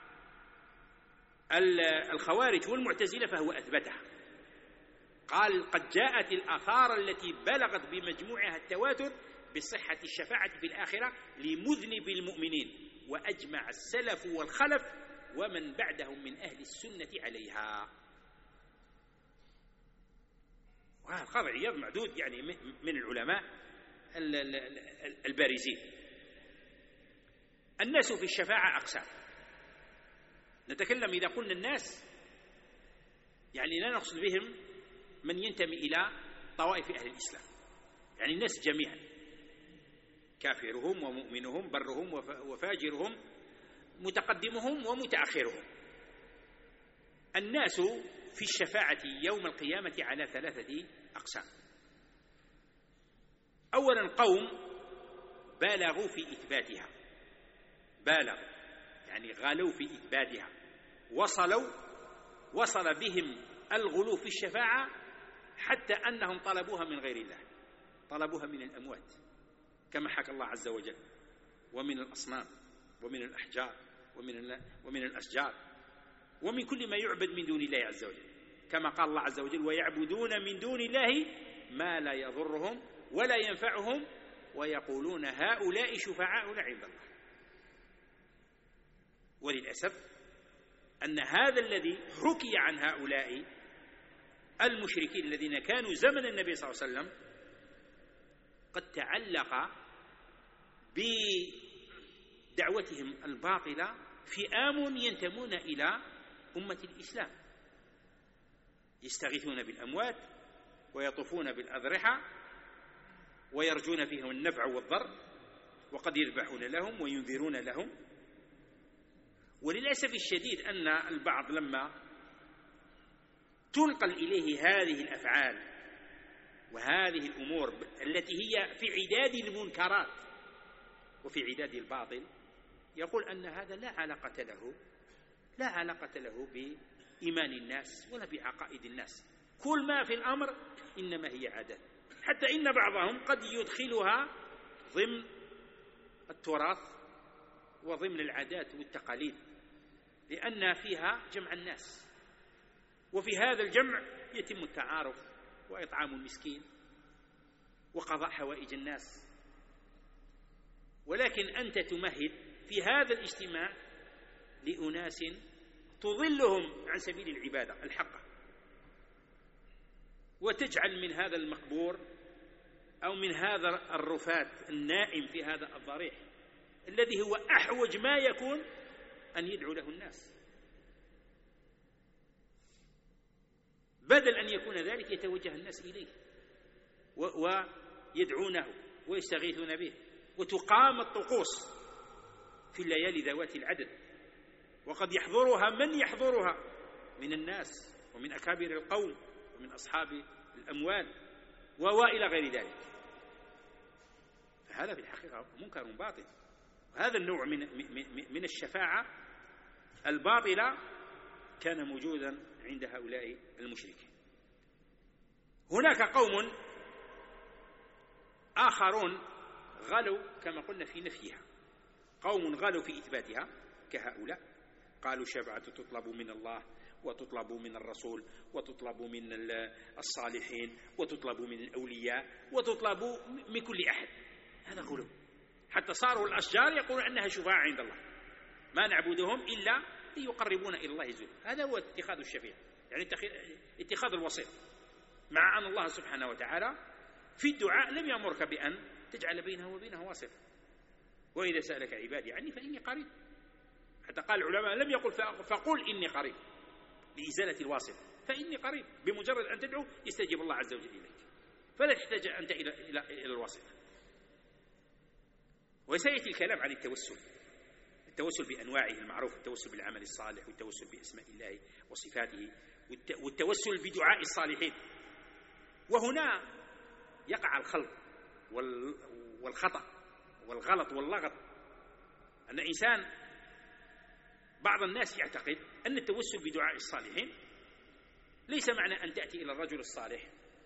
الخوارج والمعتزلة فهو أثبتها. قال: قد جاءت الآثار التي بلغت بمجموعها التواتر بصحة الشفاعة في الآخرة لمذنب المؤمنين، وأجمع السلف والخلف ومن بعدهم من أهل السنة عليها. والقاضي عياض معدود يعني من العلماء البارزين. الناس في الشفاعة أقسام. نتكلم إذا قلنا الناس يعني لا نقصد بهم من ينتمي إلى طوائف أهل الإسلام، يعني الناس جميعا، كافرهم ومؤمنهم، برهم وفاجرهم، متقدمهم ومتأخرهم. الناس في الشفاعة يوم القيامة على 3 أقسام. أولا قوم بالغوا في إثباتها، بالغ يعني غالوا في إثباتها، وصل بهم الغلو في الشفاعة حتى أنهم طلبوها من غير الله، طلبوها من الأموات كما حكى الله عز وجل، ومن الأصنام ومن الأحجار ومن الأشجار ومن كل ما يعبد من دون الله عز وجل، كما قال الله عز وجل: ويعبدون من دون الله ما لا يضرهم ولا ينفعهم ويقولون هؤلاء شفعاؤنا عند الله. وللأسف أن هذا الذي حكي عن هؤلاء المشركين الذين كانوا زمن النبي صلى الله عليه وسلم قد تعلق بدعوتهم الباطلة فئام ينتمون إلى أمة الإسلام، يستغيثون بالأموات ويطوفون بالأضرحة ويرجون فيهم النفع والضر، وقد يذبحون لهم وينذرون لهم. وللأسف الشديد أن البعض لما تنقل إليه هذه الأفعال وهذه الأمور التي هي في عداد المنكرات وفي عداد الباطل، يقول أن هذا لا علاقة له بإيمان الناس ولا بعقائد الناس، كل ما في الأمر إنما هي عادات، حتى إن بعضهم قد يدخلها ضمن التراث وضمن العادات والتقاليد، لأن فيها جمع الناس، وفي هذا الجمع يتم التعارف وإطعام المسكين وقضاء حوائج الناس. ولكن أنت تمهد في هذا الاجتماع لأناس تضلهم عن سبيل العبادة الحقة، وتجعل من هذا المقبور أو من هذا الرفات النائم في هذا الضريح الذي هو أحوج ما يكون أن يدعو له الناس، بدل أن يكون ذلك يتوجه الناس إليه ويدعونه ويستغيثون به، وتقام الطقوس في الليالي ذوات العدد، وقد يحضرها من يحضرها من الناس ومن أكابر القوم ومن أصحاب الأموال وإلى غير ذلك. فهذا في الحقيقة منكر باطل، وهذا النوع من الشفاعة الباطلة كان موجودا عند هؤلاء المشركين. هناك قوم آخرون غلوا كما قلنا في نفيها، قوم غلوا في إثباتها كهؤلاء، قالوا الشفاعة تطلب من الله وتطلب من الرسول وتطلب من الصالحين وتطلب من الأولياء وتطلب من كل أحد. هذا غلو، حتى صاروا الأشجار يقولون أنها شفاعة عند الله، ما نعبدهم إلا ليقربون إلى الله زلفى. هذا هو اتخاذ الشفيع، يعني اتخاذ الوسيط، مع أن الله سبحانه وتعالى في الدعاء لم يأمرك بأن تجعل بينه وبينه واسطة، وإذا سألك عبادي عني فإني قريب، حتى قال العلماء لم يقل فقل إني قريب لإزالة الواسطة، فإني قريب، بمجرد أن تدعو يستجيب الله عز وجل إليك، فلا تحتاج أنت إلى الواسطة. وسيأتي الكلام عن التوسل بأنواعه المعروف، التوسل بالعمل الصالح، والتوسل بأسماء الله وصفاته، والتوسل بدعاء الصالحين. وهنا يقع الخلط والخطأ والغلط واللغط، أن إنسان بعض الناس يعتقد أن التوسل بدعاء الصالحين ليس معنى أن تأتي إلى الرجل الصالح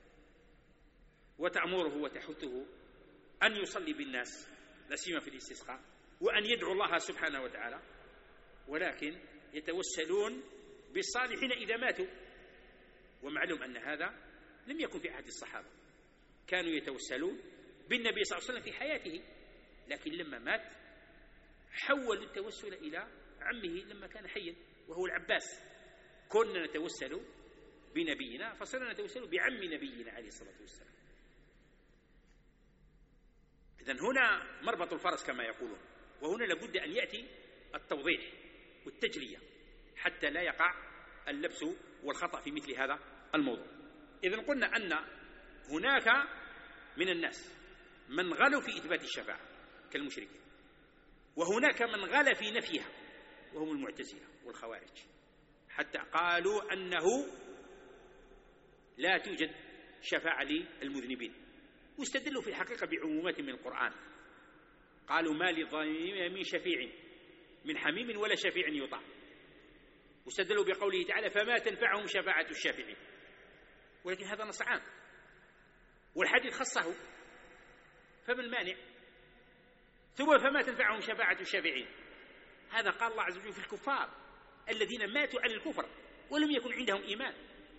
وتأمره وتحثه أن يصلي بالناس لا سيما في الاستسقاء وأن يدعو الله سبحانه وتعالى، ولكن يتوسلون بالصالحين إذا ماتوا. ومعلوم أن هذا لم يكن في عهد الصحابة، كانوا يتوسلون بالنبي صلى الله عليه وسلم في حياته، لكن لما مات حول التوسل إلى عمه لما كان حيا وهو العباس. كنا نتوسل بنبينا فصرنا نتوسل بعم نبينا عليه الصلاة والسلام. إذن هنا مربط الفرس كما يقولون، وهنا لابد أن يأتي التوضيح والتجلية حتى لا يقع اللبس والخطأ في مثل هذا الموضوع. إذن قلنا أن هناك من الناس من غلوا في إثبات الشفاعة كالمشركين، وهناك من غلا في نفيها وهم المعتزلة والخوارج، حتى قالوا أنه لا توجد شفاعة للمذنبين، واستدلوا في الحقيقة بعمومات من القرآن. قالوا ما للظالمين من شفيع من حميم ولا شفيع يطاع، واستدلوا بقوله تعالى فما تنفعهم شفاعة الشافعين، ولكن هذا نص عام والحديث خصه، فما المانع؟ ثم فما تنفعهم شفاعة الشافعين، هذا قال الله عز وجل في الكفار الذين ماتوا على الكفر ولم يكن عندهم إيمان.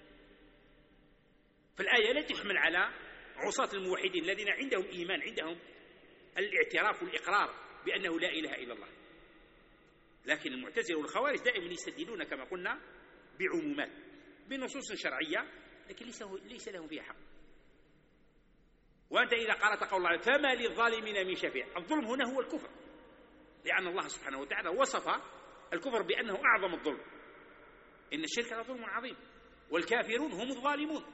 فالآية لا تحمل على عصاة الموحدين الذين عندهم إيمان، عندهم الاعتراف والإقرار بأنه لا إله إلا الله. لكن المعتزلة والخوارج دائما يستدلون كما قلنا بعمومات بنصوص شرعية، لكن ليس لهم فيها حق. وأنت إذا قرأت قول الله فما للظالمين من شفيع، الظلم هنا هو الكفر، لأن الله سبحانه وتعالى وصف الكفر بأنه أعظم الظلم، إن الشرك لظلم عظيم والكافرون هم الظالمون.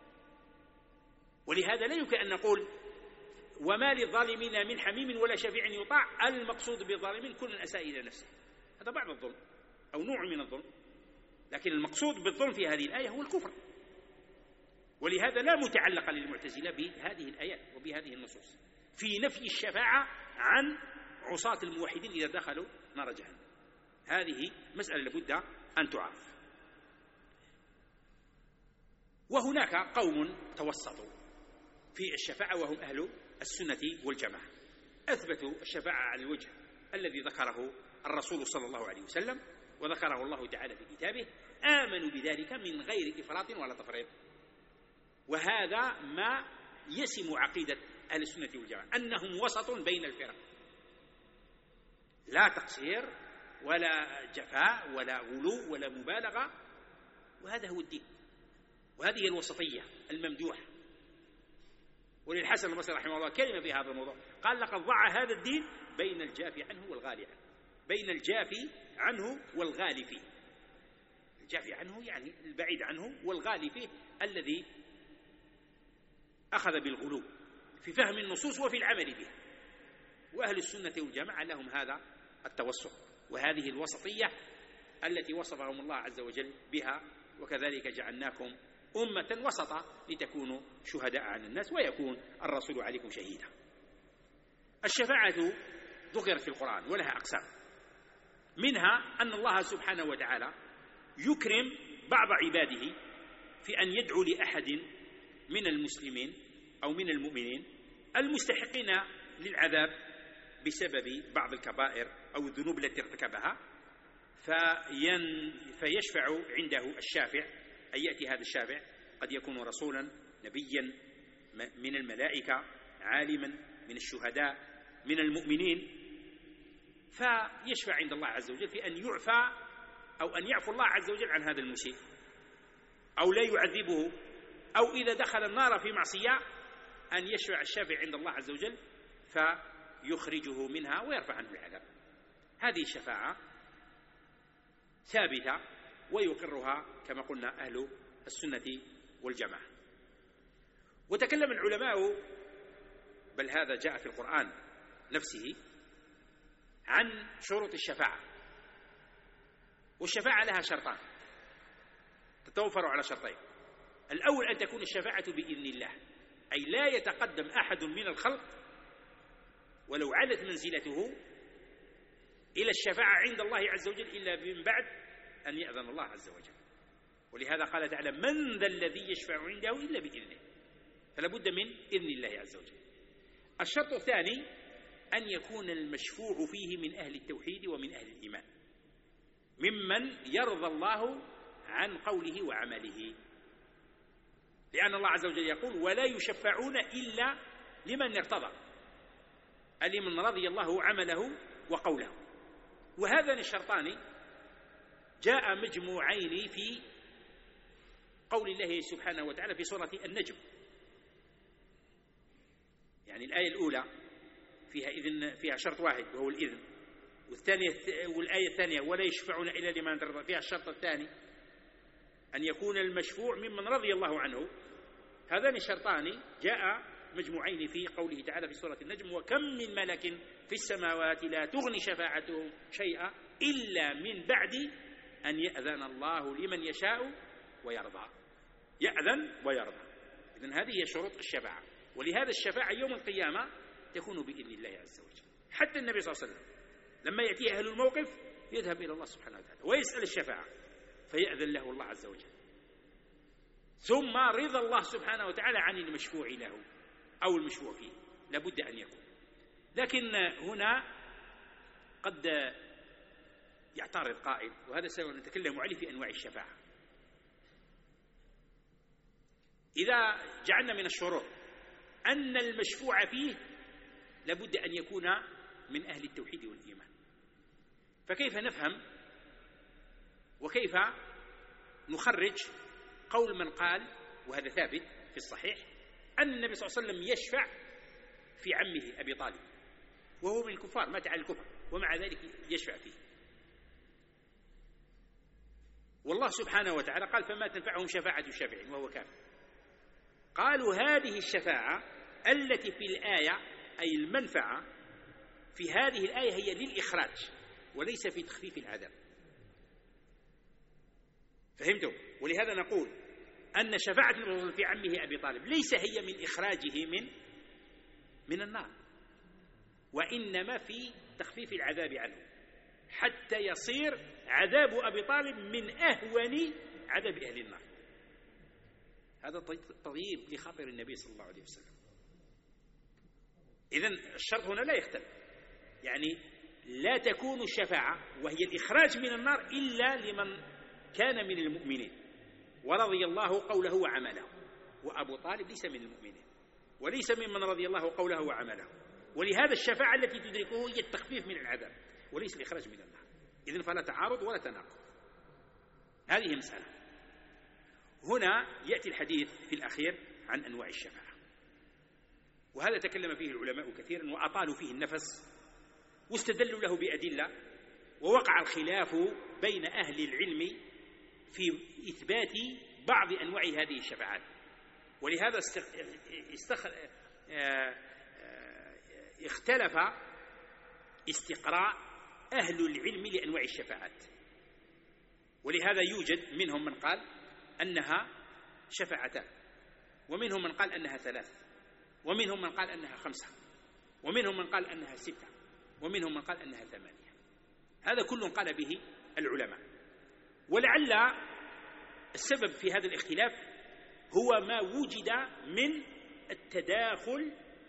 ولهذا لا يمكن أن نقول وما للظالمين من حميم ولا شفيع يطاع، المقصود بالظالمين كل أساء إلى نفسه، هذا بعض الظلم أو نوع من الظلم، لكن المقصود بالظلم في هذه الآية هو الكفر. ولهذا لا متعلق للمعتزلة بهذه الآيات وبهذه النصوص في نفي الشفاعة عن عصاة الموحدين إذا دخلوا نار جهنم. هذه مسألة لابد أن تعرف. وهناك قوم توسطوا في الشفاعة وهم أهل السنة والجماعة، أثبتوا الشفاعة على الوجه الذي ذكره الرسول صلى الله عليه وسلم وذكره الله تعالى في كتابه، آمنوا بذلك من غير إفراط ولا تفريط. وهذا ما يسم عقيدة أهل السنة والجماعة، أنهم وسط بين الفرق، لا تقصير ولا جفاء ولا غلو ولا مبالغة، وهذا هو الدين، وهذه الوسطية الممدوحة. وللحسن البصري رحمه الله كلمة في هذا الموضوع، قال لقد ضع هذا الدين بين الجافي عنه والغالي عنه، بين الجافي عنه والغالي فيه. الجافي عنه يعني البعيد عنه، والغالي فيه الذي أخذ بالغلو في فهم النصوص وفي العمل بها. وأهل السنة والجماعة لهم هذا التوسط وهذه الوسطية التي وصفهم الله عز وجل بها، وكذلك جعلناكم أمة وسطا لتكونوا شهداء على الناس ويكون الرسول عليكم شهيدا. الشفاعة ذكرت في القرآن ولها أقسام، منها أن الله سبحانه وتعالى يكرم بعض عباده في أن يدعو لأحد من المسلمين أو من المؤمنين المستحقين للعذاب بسبب بعض الكبائر أو الذنوب التي ارتكبها، فيشفع عنده الشافع، أن يأتي هذا الشافع قد يكون رسولا نبيا من الملائكة، عالما من الشهداء من المؤمنين، فيشفع عند الله عز وجل في أن يعفى أو أن يعفو الله عز وجل عن هذا المسيء أو لا يعذبه، أو إذا دخل النار في معصية أن يشفع الشافع عند الله عز وجل فيخرجه منها ويرفع عنه العذاب. هذه الشفاعة ثابتة ويقرها كما قلنا أهل السنة والجماعة. وتكلم العلماء، بل هذا جاء في القرآن نفسه، عن شروط الشفاعة. والشفاعة لها شرطان تتوفر على شرطين: الأول أن تكون الشفاعة بإذن الله، أي لا يتقدم أحد من الخلق ولو علت منزلته إلى الشفاعة عند الله عز وجل إلا من بعد أن يأذن الله عز وجل. ولهذا قال تعالى: من ذا الذي يشفع عنده إلا بإذنه، فلا بد من إذن الله عز وجل. الشرط الثاني أن يكون المشفوع فيه من أهل التوحيد ومن أهل الإيمان، ممن يرضى الله عن قوله وعمله، لأن الله عز وجل يقول: ولا يشفعون إلا لمن ارتضى، لمن رضي الله عمله وقوله. وهذان الشرطان جاء مجموعين في قول الله سبحانه وتعالى في سورة النجم. يعني الآية الأولى فيها شرط واحد وهو الإذن، والآية الثانية ولا يشفعون إلا لمن ارتضى فيها الشرط الثاني أن يكون المشفوع ممن رضي الله عنه. هذان الشرطان جاء مجموعين في قوله تعالى في سورة النجم: وكم من ملك في السماوات لا تغني شفاعتهم شيئا إلا من بعد أن يأذن الله لمن يشاء ويرضى. يأذن ويرضى. إذن هذه هي شروط الشفاعة. ولهذا الشفاعة يوم القيامة تكون بإذن الله عز وجل. حتى النبي صلى الله عليه وسلم لما يأتي أهل الموقف يذهب إلى الله سبحانه وتعالى ويسأل الشفاعة فيأذن له الله عز وجل، ثم رضا الله سبحانه وتعالى عن المشفوع له أو المشفوع فيه لابد أن يكون. لكن هنا قد يعترض قائل، وهذا سنتكلم عليه في أنواع الشفاعة. إذا جعلنا من الشروط أن المشفوع فيه لابد أن يكون من أهل التوحيد والإيمان، فكيف نفهم وكيف نخرج قول من قال، وهذا ثابت في الصحيح، أن النبي صلى الله عليه وسلم يشفع في عمه أبي طالب وهو من الكفار، مات على الكفر ومع ذلك يشفع فيه. والله سبحانه وتعالى قال: فما تنفعهم شفاعة الشافعين وهو كافر. قالوا: هذه الشفاعة التي في الآية، أي المنفعة في هذه الآية، هي للإخراج وليس في تخفيف العذاب. فهمتم؟ ولهذا نقول أن شفاعة الرسول في عمه أبي طالب ليس هي من إخراجه من النار، وإنما في تخفيف العذاب عنه حتى يصير عذاب أبي طالب من أهون عذاب أهل النار. هذا تطيب لخاطر النبي صلى الله عليه وسلم. إذن الشرط هنا لا يختلف، يعني لا تكون الشفاعة وهي الإخراج من النار إلا لمن كان من المؤمنين ورضي الله قوله وعمله، وأبو طالب ليس من المؤمنين وليس ممن رضي الله قوله وعمله. ولهذا الشفاعة التي تدركه هي التخفيف من العذاب وليس الإخراج من النار. إذن فلا تعارض ولا تناقض. هذه مسألة. هنا يأتي الحديث في الأخير عن أنواع الشفاعة، وهذا تكلم فيه العلماء كثيرا وأطالوا فيه النفس واستدلوا له بأدلة، ووقع الخلاف بين أهل العلم في إثبات بعض أنواع هذه الشفاعات. ولهذا اختلف استقراء أهل العلم لأنواع الشفاعات. ولهذا يوجد منهم من قال أنها شفاعتان، ومنهم من قال أنها 3، ومنهم من قال أنها 5، ومنهم من قال أنها 6، ومنهم من قال أنها 8. هذا كل قال به العلماء. ولعل السبب في هذا الاختلاف هو ما وجد من التداخل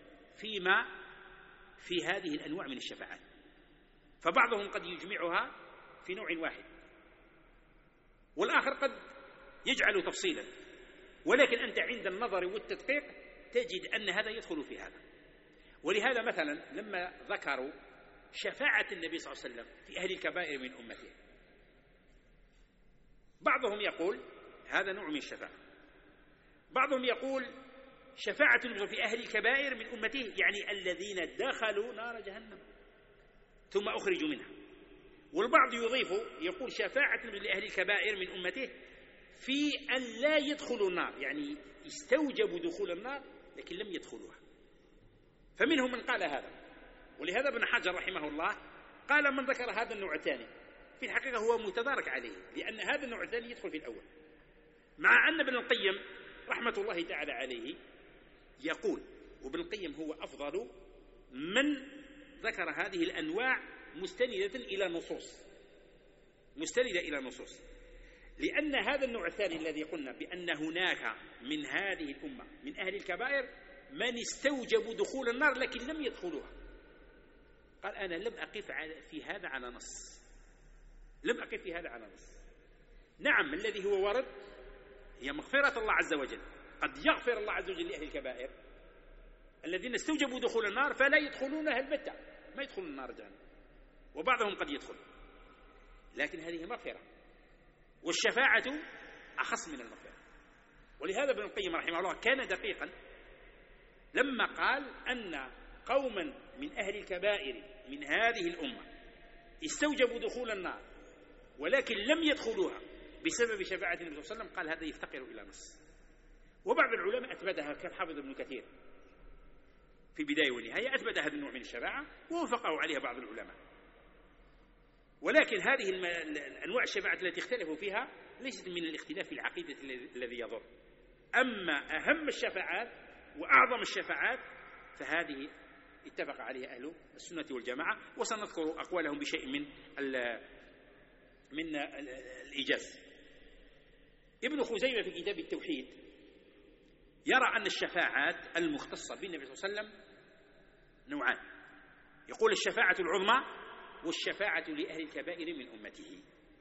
في هذه الأنواع من الشفاعات، فبعضهم قد يجمعها في نوع واحد، والآخر قد يجعل تفصيلا، ولكن أنت عند النظر والتدقيق تجد أن هذا يدخل في هذا. ولهذا مثلا لما ذكروا شفاعة النبي صلى الله عليه وسلم في أهل الكبائر من أمته، بعضهم يقول هذا نوع من الشفاعة، بعضهم يقول شفاعة النبي في أهل الكبائر من أمته يعني الذين دخلوا نار جهنم ثم أخرجوا منها، والبعض يضيف يقول شفاعة النبي لأهل الكبائر من أمته في أن لا يدخلوا النار، يعني استوجبوا دخول النار لكن لم يدخلوها. فمنهم من قال هذا، ولهذا ابن حجر رحمه الله قال من ذكر هذا النوع الثاني في الحقيقة هو متدارك عليه، لأن هذا النوع الثاني يدخل في الأول، مع أن ابن القيم رحمة الله تعالى عليه يقول، وابن القيم هو أفضل من ذكر هذه الأنواع مستندة إلى نصوص، لأن هذا النوع الثاني الذي قلنا بأن هناك من هذه الأمة من أهل الكبائر من استوجبوا دخول النار لكن لم يدخلوها. قال أنا لم أقف في هذا على نص، نعم الذي هو ورد هي مغفرة الله عز وجل، قد يغفر الله عز وجل لأهل الكبائر الذين استوجبوا دخول النار فلا يدخلونها البتة، ما يدخلون النار جهنم، وبعضهم قد يدخل، لكن هذه مغفرة، والشفاعة أخص من المغفرة. ولهذا ابن القيم رحمه الله كان دقيقا لما قال أن قوما من أهل الكبائر من هذه الأمة استوجبوا دخول النار ولكن لم يدخلوها بسبب شفاعة النبي صلى الله عليه وسلم، قال هذا يفتقر إلى نص. وبعض العلماء أثبتها كالحافظ ابن كثير في بداية والنهاية، أثبت هذا النوع من الشفاعة ووافقه عليها بعض العلماء. ولكن هذه الأنواع الشفاعة التي اختلفوا فيها ليست من الاختلاف في العقيدة الذي يضر. أما أهم الشفاعات وأعظم الشفاعات فهذه اتفق عليها أهل السنة والجماعة، وسنذكر أقوالهم بشيء من الإيجاز. ابن خزيمة في كتاب التوحيد يرى أن الشفاعات المختصة بالنبي صلى الله عليه وسلم نوعان، يقول الشفاعة العظمى والشفاعة لأهل الكبائر من أمته،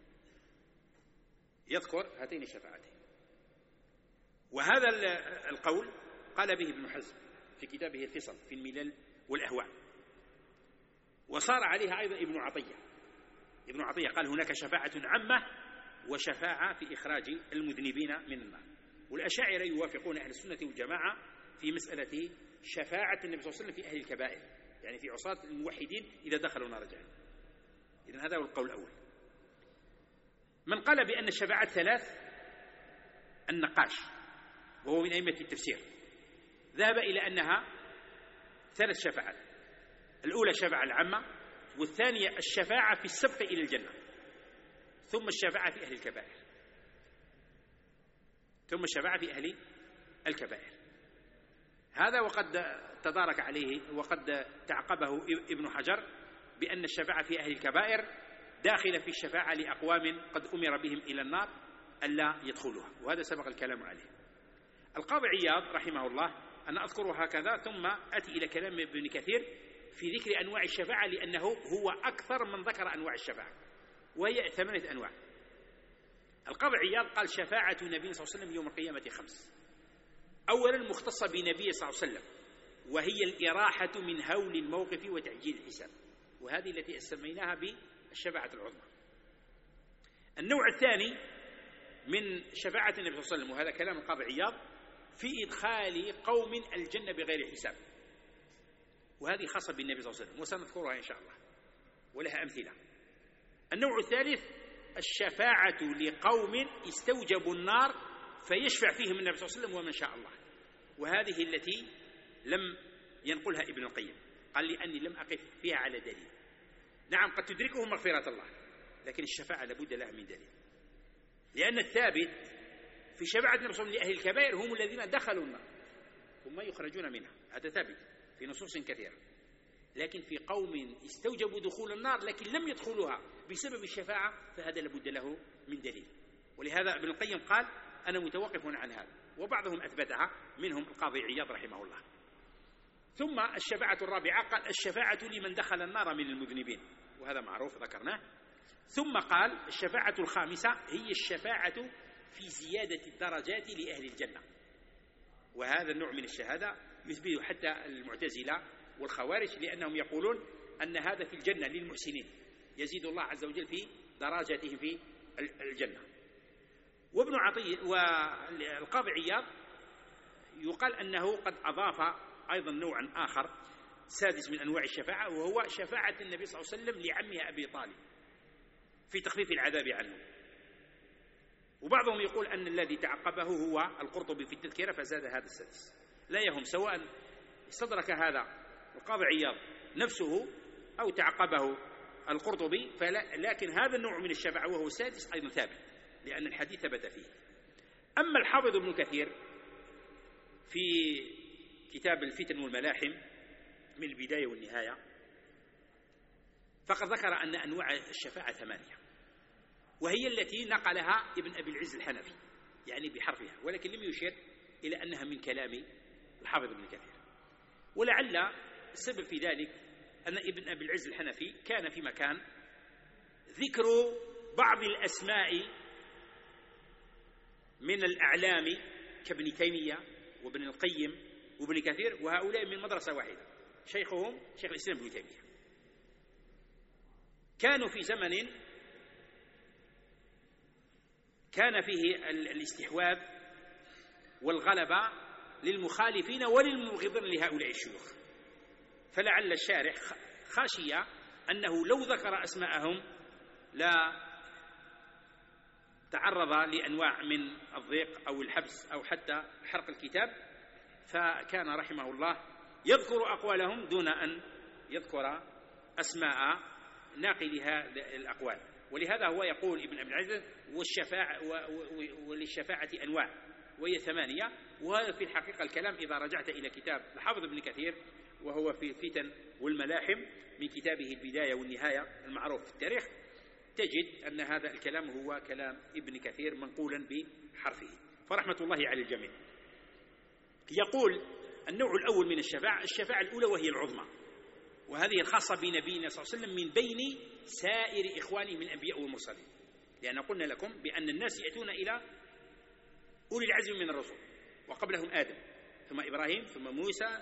يذكر هاتين الشفاعتين. وهذا القول قال به ابن حزم في كتابه الفصل في الملل والأهواء، وصار عليها أيضا ابن عطية قال هناك شفاعة عامة وشفاعة في إخراج المذنبين من النار. والأشاعرة يوافقون أهل السنة والجماعة في مسألة شفاعة النبي صلى الله عليه وسلم في أهل الكبائر، يعني في عصاة الموحدين إذا دخلوا نار جهنم. إذن هذا هو القول الأول. من قال بأن الشفاعات ثلاث، النقاش وهو من أئمة التفسير ذهب إلى أنها ثلاث شفاعات، الأولى الشفاعة العامة، والثانية الشفاعة في السبق إلى الجنة، ثم الشفاعة في أهل الكبائر، هذا وقد تدارك عليه وقد تعقبه ابن حجر بأن الشفاعة في أهل الكبائر داخلة في الشفاعة لأقوام قد أمر بهم إلى النار ألا يدخلوها، وهذا سبق الكلام عليه. القاضي عياض رحمه الله أنا أذكره هكذا ثم أتي إلى كلام ابن كثير في ذكر أنواع الشفاعة، لأنه هو أكثر من ذكر أنواع الشفاعة وهي 8 أنواع. القاضي عياض قال شفاعة النبي صلى الله عليه وسلم يوم القيامة 5. أولا مختصة بنبي صلى الله عليه وسلم، وهي الإراحة من هول الموقف وتعجيل الحساب، وهذه التي سميناها بالشفاعة العظمى. النوع الثاني من شفاعة النبي صلى الله عليه وسلم، وهذا كلام القاضي عياض، في إدخال قوم الجنة بغير حساب، وهذه خاصة بالنبي صلى الله عليه وسلم وسنذكرها إن شاء الله ولها أمثلة. النوع الثالث الشفاعة لقوم استوجبوا النار فيشفع فيهم النبي صلى الله عليه وسلم ومن شاء الله، وهذه التي لم ينقلها ابن القيم، قال لأني لم أقف فيها على دليل. نعم قد تدركهم مغفرة الله، لكن الشفاعة لابد لها من دليل، لأن الثابت في شفاعة النبي صلى الله عليه وسلم لأهل الكبائر هم الذين دخلوا النار ثم يخرجون منها، هذا ثابت في نصوص كثيرة. لكن في قوم استوجبوا دخول النار لكن لم يدخلوها بسبب الشفاعة فهذا لابد له من دليل، ولهذا ابن القيم قال أنا متوقف عن هذا، وبعضهم أثبتها منهم القاضي عياض رحمه الله. ثم الشفاعة الرابعة قال الشفاعة لمن دخل النار من المذنبين، وهذا معروف ذكرناه. ثم قال الشفاعة الخامسة هي الشفاعة في زيادة الدرجات لأهل الجنة، وهذا النوع من الشهادة يثبته حتى المعتزلة والخوارج، لأنهم يقولون أن هذا في الجنة للمحسنين، يزيد الله عز وجل في درجاتهم في الجنة. وابن عطية والقاضي عياض يقال أنه قد أضاف أيضا نوعا آخر سادس من أنواع الشفاعة، وهو شفاعة النبي صلى الله عليه وسلم لعمه أبي طالب في تخفيف العذاب عنه، وبعضهم يقول أن الذي تعقبه هو القرطبي في التذكرة فزاد هذا السادس. لا يهم، سواء استدرك هذا القاضي عياض نفسه أو تعقبه القرطبي، لكن هذا النوع من الشفاعة وهو السادس أيضا ثابت لأن الحديث ثبت فيه. أما الحافظ ابن كثير في كتاب الفتن والملاحم من البداية والنهاية فقد ذكر أن أنواع الشفاعة 8، وهي التي نقلها ابن أبي العز الحنفي يعني بحرفها، ولكن لم يشير إلى أنها من كلام الحافظ ابن كثير. ولعل السبب في ذلك أن ابن أبي العز الحنفي كان في مكان ذكر بعض الأسماء من الأعلام كابن تيمية وابن القيم وابن كثير، وهؤلاء من مدرسة واحدة، شيخهم شيخ الإسلام ابن تيمية. كانوا في زمن كان فيه الاستحواذ والغلبة للمخالفين وللمبغضين لهؤلاء الشيوخ، فلعل الشارح خاشي أنه لو ذكر أسماءهم لا تعرض لأنواع من الضيق أو الحبس أو حتى حرق الكتاب، فكان رحمه الله يذكر أقوالهم دون أن يذكر أسماء ناقلها الأقوال. ولهذا هو يقول ابن أبي العز وللشفاعة أنواع وهي 8، وهذا في الحقيقة الكلام إذا رجعت إلى كتاب الحافظ ابن كثير وهو في الفتن والملاحم من كتابه البداية والنهاية المعروف في التاريخ، تجد أن هذا الكلام هو كلام ابن كثير منقولا بحرفه فرحمة الله على الجميع. يقول النوع الأول من الشفاعة الأولى وهي العظمى، وهذه الخاصة بنبينا صلى الله عليه وسلم من بين سائر إخوانه من الأنبياء والمرسلين، لأن قلنا لكم بأن الناس يأتون إلى أولي العزم من الرسل وقبلهم آدم ثم إبراهيم ثم موسى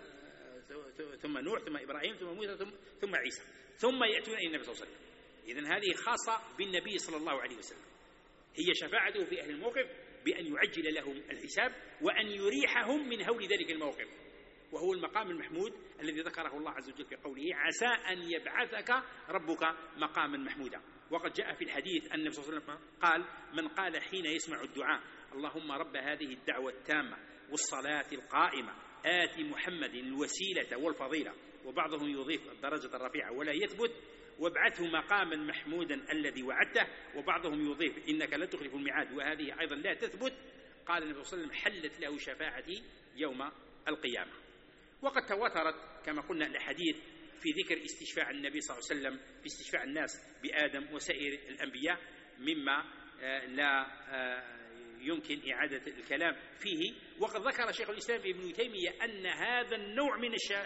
ثم نوح ثم إبراهيم ثم موسى ثم عيسى ثم يأتون إلى النبي صلى الله عليه وسلم. إذن هذه خاصة بالنبي صلى الله عليه وسلم، هي شفاعته في أهل الموقف بأن يعجل لهم الحساب وأن يريحهم من هول ذلك الموقف، وهو المقام المحمود الذي ذكره الله عز وجل في قوله عسى أن يبعثك ربك مقاما محمودا. وقد جاء في الحديث أن النبي صلى الله عليه وسلم قال من قال حين يسمع الدعاء اللهم رب هذه الدعوة التامة والصلاة القائمة آت محمد الوسيلة والفضيلة، وبعضهم يضيف الدرجة الرفيعة ولا يثبت، وابعثه مقاما محمودا الذي وعدته، وبعضهم يضيف إنك لا تخلف الميعاد وهذه أيضا لا تثبت، قال النبي صلى الله عليه وسلم حلت له شفاعتي يوم القيامة. وقد تواترت كما قلنا الحديث في ذكر استشفاع النبي صلى الله عليه وسلم في استشفاع الناس بآدم وسائر الأنبياء مما لا يمكن إعادة الكلام فيه. وقد ذكر شيخ الإسلام ابن تيمية أن هذا النوع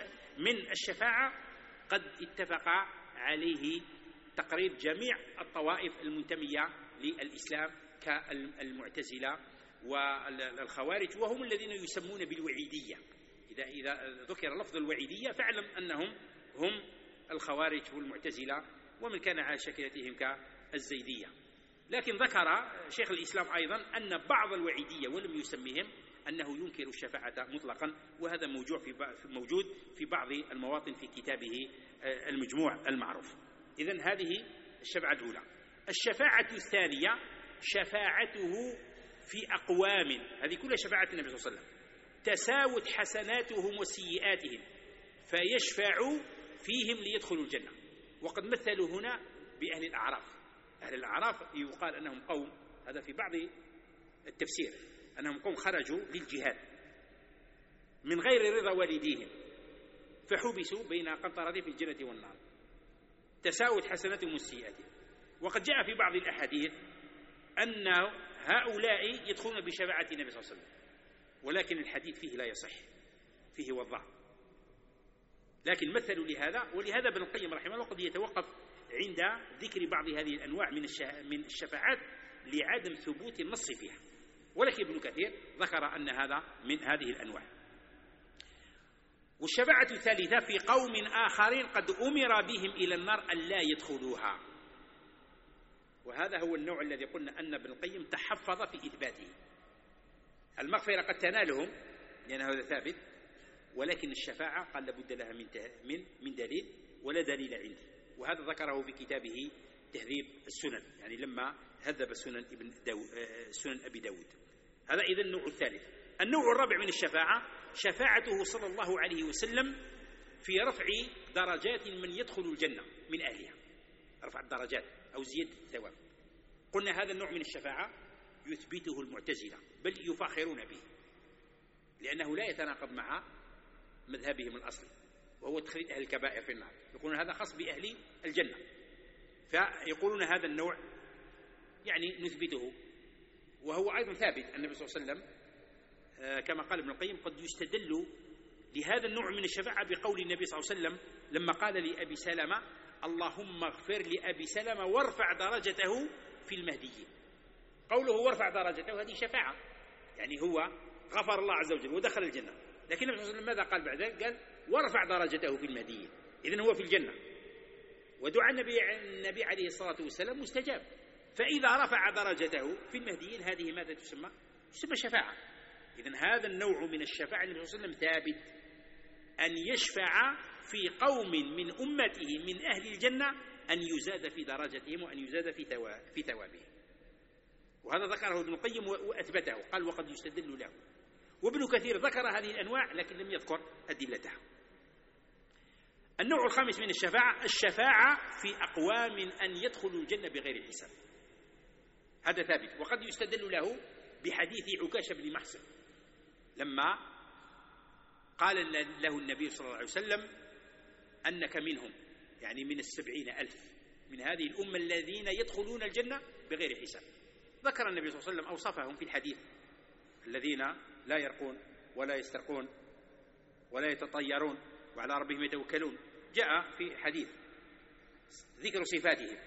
من الشفاعة قد اتفق عليه تقريب جميع الطوائف المنتمية للإسلام كالمعتزلة والخوارج، وهم الذين يسمون بالوعيدية. إذا ذكر لفظ الوعيدية فاعلم أنهم هم الخوارج والمعتزلة ومن كان على شكلتهم كالزيدية. لكن ذكر شيخ الإسلام أيضا أن بعض الوعيدية ولم يسميهم أنه ينكر الشفاعة مطلقا، وهذا موجود في بعض المواطن في كتابه المجموع المعروف. إذن هذه الشفاعة الأولى. الشفاعة الثانية شفاعته في أقوام، هذه كلها شفاعة النبي صلى الله عليه وسلم، تساوت حسناتهم وسيئاتهم فيشفع فيهم ليدخلوا الجنة. وقد مثلوا هنا بأهل الأعراف. أهل الأعراف يقال أنهم قوم، هذا في بعض التفسير، أنهم قوم خرجوا للجهاد من غير رضا والديهم فحبسوا بين قنطرتين في الجنة والنار، تساوت حسناتهم وسيئاتهم. وقد جاء في بعض الأحاديث أن هؤلاء يدخلون بشفاعة النبي صلى الله عليه وسلم، ولكن الحديث فيه لا يصح، فيه وضع، لكن مثلوا لهذا. ولهذا ابن القيم رحمه الله قد يتوقف عند ذكر بعض هذه الأنواع من الشفاعات لعدم ثبوت النص فيها، ولكن ابن كثير ذكر أن هذا من هذه الأنواع. والشفاعة الثالثة في قوم آخرين قد أمر بهم إلى النار أن لا يدخلوها، وهذا هو النوع الذي قلنا أن ابن القيم تحفظ في إثباته. المغفرة قد تنالهم لأن هذا ثابت، ولكن الشفاعة قال لابد لها من دليل، ولا دليل عندي. وهذا ذكره في كتابه تهذيب السنن، يعني لما هذب سنن أبي داود. هذا إذن النوع الثالث. النوع الرابع من الشفاعة شفاعته صلى الله عليه وسلم في رفع درجات من يدخل الجنة من أهلها، رفع الدرجات أو زيادة الثواب. قلنا هذا النوع من الشفاعة يثبته المعتزلة بل يفاخرون به، لأنه لا يتناقض مع مذهبهم الأصلي وهو تخليد أهل الكبائر في النار، يقولون هذا خاص بأهل الجنة، فيقولون هذا النوع يعني نثبته، وهو أيضا ثابت. النبي صلى الله عليه وسلم كما قال ابن القيم قد يستدل لهذا النوع من الشفاعة بقول النبي صلى الله عليه وسلم لما قال لأبي سلمة اللهم اغفر لأبي سلمة وارفع درجته في المهديين. قوله وارفع درجته هذه شفاعة، يعني هو غفر الله عز وجل ودخل الجنة، لكن النبي صلى الله عليه وسلم ماذا قال بعد ذلك؟ قال وارفع درجته في المهديين، إذن هو في الجنة، ودعاء النبي عليه الصلاة والسلام مستجاب. فإذا رفع درجته في المهديين هذه ماذا تسمى شفاعة. إذن هذا النوع من الشفاعة النبي صلى الله عليه وسلم ثابت، أن يشفع في قوم من أمته من أهل الجنة أن يزاد في درجتهم وأن يزاد في ثوابهم. وهذا ذكره ابن القيم وأثبته، قال وقد يستدل له. وابن كثير ذكر هذه الأنواع لكن لم يذكر أدلتها. النوع الخامس من الشفاعة في أقوام أن يدخلوا الجنة بغير حساب، هذا ثابت، وقد يستدل له بحديث عكاشة بن محصن لما قال له النبي صلى الله عليه وسلم أنك منهم، يعني من 70,000 من هذه الأمة الذين يدخلون الجنة بغير حساب. ذكر النبي صلى الله عليه وسلم أوصافهم في الحديث: الذين لا يرقون ولا يسترقون ولا يتطيرون وعلى ربهم يتوكلون، جاء في حديث ذكر صفاتهم.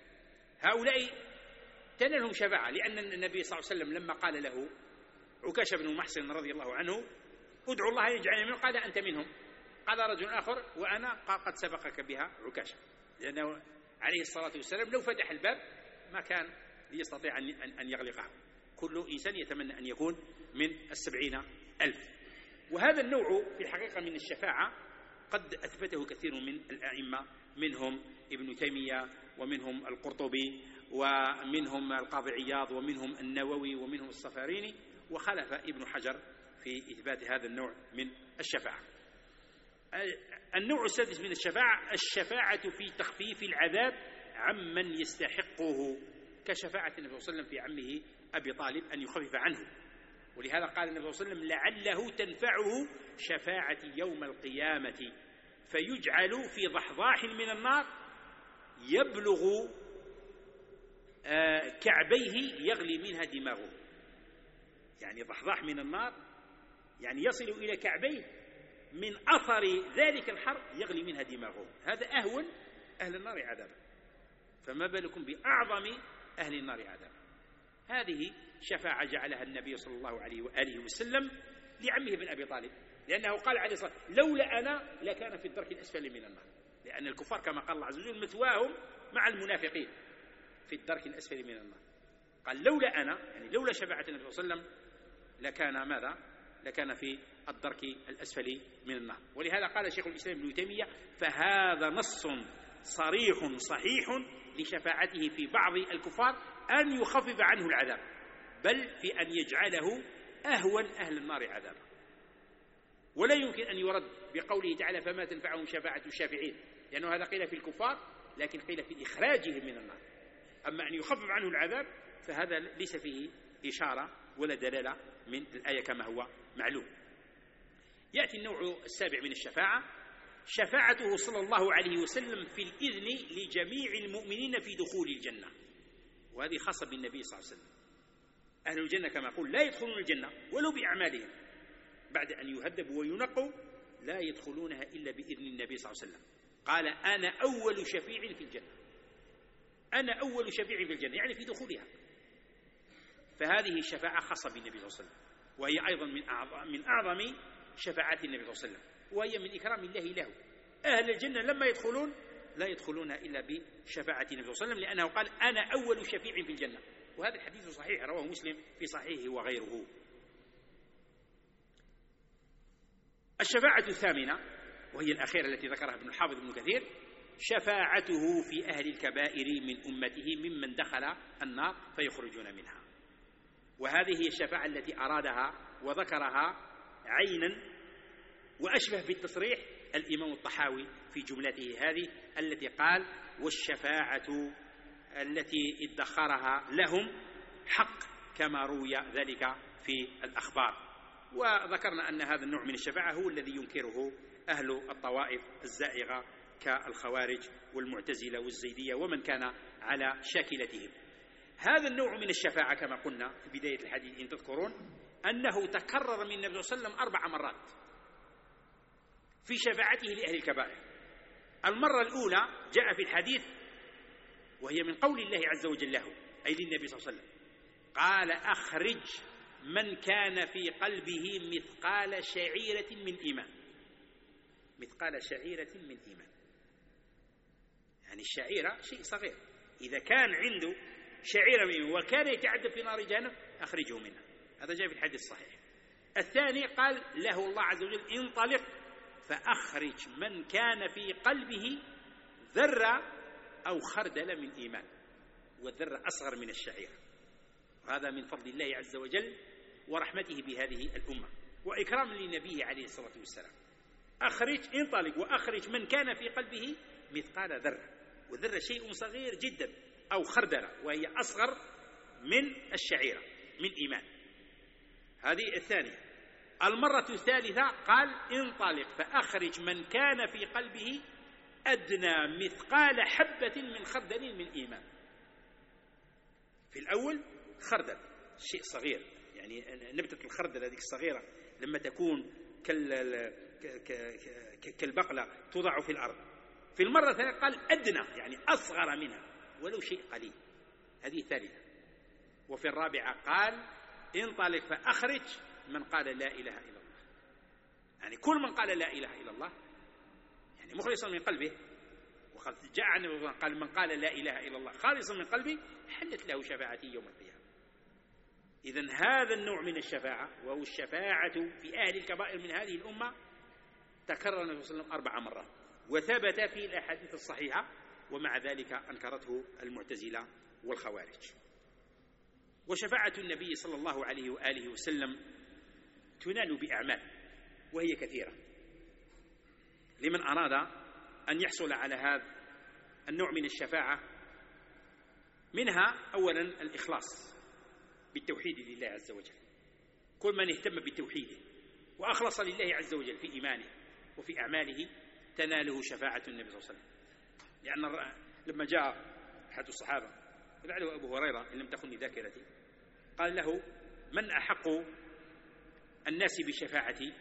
هؤلاء تنالهم شفاعة، لأن النبي صلى الله عليه وسلم لما قال له عكاشة بن محصن رضي الله عنه ادعو الله يجعلني منهم، قال أنت منهم. قال رجل آخر وأنا قد سبقك بها عكاشة، لأنه عليه الصلاة والسلام لو فتح الباب ما كان يستطيع أن يغلقه. كل إنسان يتمنى أن يكون من 70,000. وهذا النوع في الحقيقة من الشفاعة قد أثبته كثير من الأئمة، منهم ابن تيمية ومنهم القرطبي ومنهم القاضي عياض ومنهم النووي ومنهم الصفاريني، وخلف ابن حجر في إثبات هذا النوع من الشفاعة. النوع السادس من الشفاعة في تخفيف العذاب عمن يستحقه، كشفاعة النبي صلى الله عليه وسلم في عمه أبي طالب أن يخفف عنه. ولهذا قال النبي صلى الله عليه وسلم لعله تنفعه شفاعة يوم القيامة فيجعل في ضحضاح من النار يبلغ كعبيه يغلي منها دماغه، يعني ضحضاح من النار يعني يصل إلى كعبيه من أثر ذلك الحر يغلي منها دماغه، هذا أهون أهل النار عذابا، فما بالكم بأعظم أهل النار عذابا. هذه شفاعة جعلها النبي صلى الله عليه وآله وسلم لعمه بن أبي طالب، لأنه قال عليه الصلاة والسلام لولا أنا لكان في الدرك الأسفل من النار، لأن الكفار كما قال الله عز وجل مثواهم مع المنافقين في الدرك الأسفل من النار. قال لولا أنا، يعني لولا شفاعة النبي صلى الله عليه وسلم لكان ماذا؟ لكان في الدرك الأسفل من النار. ولهذا قال شيخ الإسلام ابن تيمية فهذا نص صريح صحيح لشفاعته في بعض الكفار أن يخفف عنه العذاب، بل في أن يجعله أهون أهل النار عذابا. ولا يمكن أن يرد بقوله تعالى فما تنفعهم شفاعة الشافعين، لأنه هذا قيل في الكفار لكن قيل في إخراجهم من النار. أما أن يخفف عنه العذاب فهذا ليس فيه إشارة ولا دلالة من الآية كما هو معلوم. يأتي النوع السابع من الشفاعة شفاعته صلى الله عليه وسلم في الإذن لجميع المؤمنين في دخول الجنة، وهذه خاصة بالنبي صلى الله عليه وسلم. أهل الجنة كما يقول لا يدخلون الجنة ولو بأعمالهم، بعد أن يهذبوا وينقوا لا يدخلونها إلا بإذن النبي صلى الله عليه وسلم. قال أنا أول شفيع في الجنة، أنا أول شفيع في الجنة يعني في دخولها. فهذه الشفاعة خاصة بالنبي صلى الله عليه وسلم، وهي أيضا من أعظم شفاعات النبي صلى الله عليه وسلم، وهي من إكرام الله له. أهل الجنة لما يدخلون لا يدخلونها إلا بشفاعة النبي صلى الله عليه وسلم، لأنه قال أنا أول شفيع في الجنة، وهذا الحديث صحيح رواه مسلم في صحيحه وغيره. الشفاعة الثامنة وهي الأخيرة التي ذكرها ابن الحافظ ابن كثير شفاعته في أهل الكبائر من أمته ممن دخل النار فيخرجون منها. وهذه هي الشفاعة التي أرادها وذكرها عينا وأشبه بالتصريح الإمام الطحاوي في جملته هذه التي قال: والشفاعة التي ادخرها لهم حق كما روي ذلك في الأخبار. وذكرنا أن هذا النوع من الشفاعة هو الذي ينكره أهل الطوائف الزائغة كالخوارج والمعتزلة والزيدية ومن كان على شاكلتهم. هذا النوع من الشفاعة كما قلنا في بداية الحديث إن تذكرون أنه تكرر من النبي صلى الله عليه وسلم 4 مرات في شفاعته لأهل الكبائر. المرة الأولى جاء في الحديث وهي من قول الله عز وجل له أي للنبي صلى الله عليه وسلم، قال: أخرج من كان في قلبه مثقال شعيرة من إيمان. مثقال شعيرة من إيمان يعني الشعيرة شيء صغير، إذا كان عنده شعيرة من إيمان وكان يتعذب في نار جهنم أخرجه منها. هذا جاء في الحديث الصحيح. الثاني قال له الله عز وجل: انطلق فأخرج من كان في قلبه ذرة أو خردل من إيمان، والذرة أصغر من الشعيرة. هذا من فضل الله عز وجل ورحمته بهذه الأمة وإكرام لنبيه عليه الصلاة والسلام. أخرج، انطلق وأخرج من كان في قلبه مثقال ذرة، والذرة شيء صغير جدا، أو خردلة وهي أصغر من الشعيرة من إيمان. هذه الثانية. المرة الثالثة قال: انطلق فأخرج من كان في قلبه أدنى مثقال حبة من خردل من إيمان. في الأول خردل شيء صغير، يعني نبتة الخردل هذه الصغيرة لما تكون كالبقلة توضع في الأرض. في المرة الثانية قال أدنى يعني أصغر منها ولو شيء قليل. هذه ثالثة. وفي الرابعة قال: انطلق فأخرج من قال لا إله إلا الله. يعني كل من قال لا إله إلا الله يعني مخلصا من قلبه، وقد جاء عنه قال: من قال لا إله إلا الله خالصا من قلبه حلت له شفاعتي يوم القيامة. إذن هذا النوع من الشفاعة وهو الشفاعة في أهل الكبائر من هذه الأمة تكرر النبي صلى الله عليه وسلم 4 مرات وثبت في الأحاديث الصحيحة، ومع ذلك أنكرته المعتزلة والخوارج. وشفاعة النبي صلى الله عليه وآله وسلم تنال بأعمال وهي كثيرة لمن أراد أن يحصل على هذا النوع من الشفاعة. منها أولا الإخلاص بالتوحيد لله عز وجل. كل من اهتم بالتوحيد وأخلص لله عز وجل في إيمانه وفي أعماله تناله شفاعة النبي صلى الله عليه وسلم. لأن لما جاء أحد الصحابة لعله أبو هريرة إن لم تخني ذاكرتي قال له: من أحق الناس بشفاعتي؟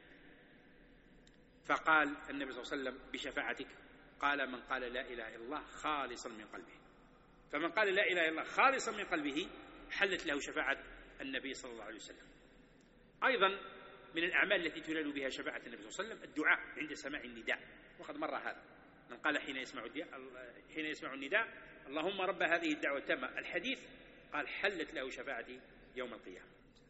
فقال النبي صلى الله عليه وسلم: بشفاعتك. قال: من قال لا إله إلا الله خالصا من قلبه. فمن قال لا إله إلا الله خالصا من قلبه حلت له شفاعة النبي صلى الله عليه وسلم. أيضا من الأعمال التي تنال بها شفاعة النبي صلى الله عليه وسلم الدعاء عند سماع النداء، وقد مر هذا. من قال حين يسمع النداء: اللهم رب هذه الدعوة التامة، الحديث، قال: حلت له شفاعتي يوم القيامة.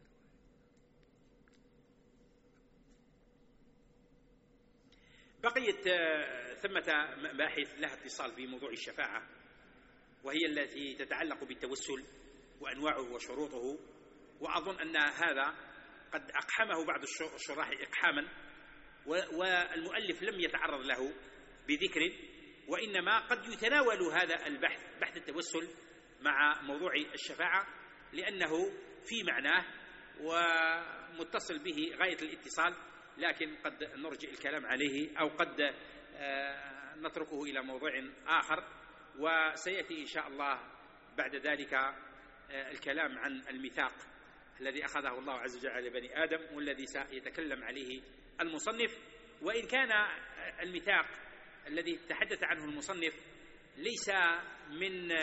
بقيت ثمة مباحث لها اتصال بموضوع الشفاعة، وهي التي تتعلق بالتوسل وأنواعه وشروطه. وأظن أن هذا قد أقحمه بعض الشراح إقحاما، والمؤلف لم يتعرض له بذكر، وإنما قد يتناول هذا البحث، بحث التوسل، مع موضوع الشفاعة، لأنه في معناه ومتصل به غاية الاتصال، لكن قد نرجع الكلام عليه أو قد نتركه إلى موضوع آخر. وسيأتي إن شاء الله بعد ذلك الكلام عن الميثاق الذي أخذه الله عز وجل على بني آدم، والذي سيتكلم عليه المصنف. وإن كان الميثاق الذي تحدث عنه المصنف ليس من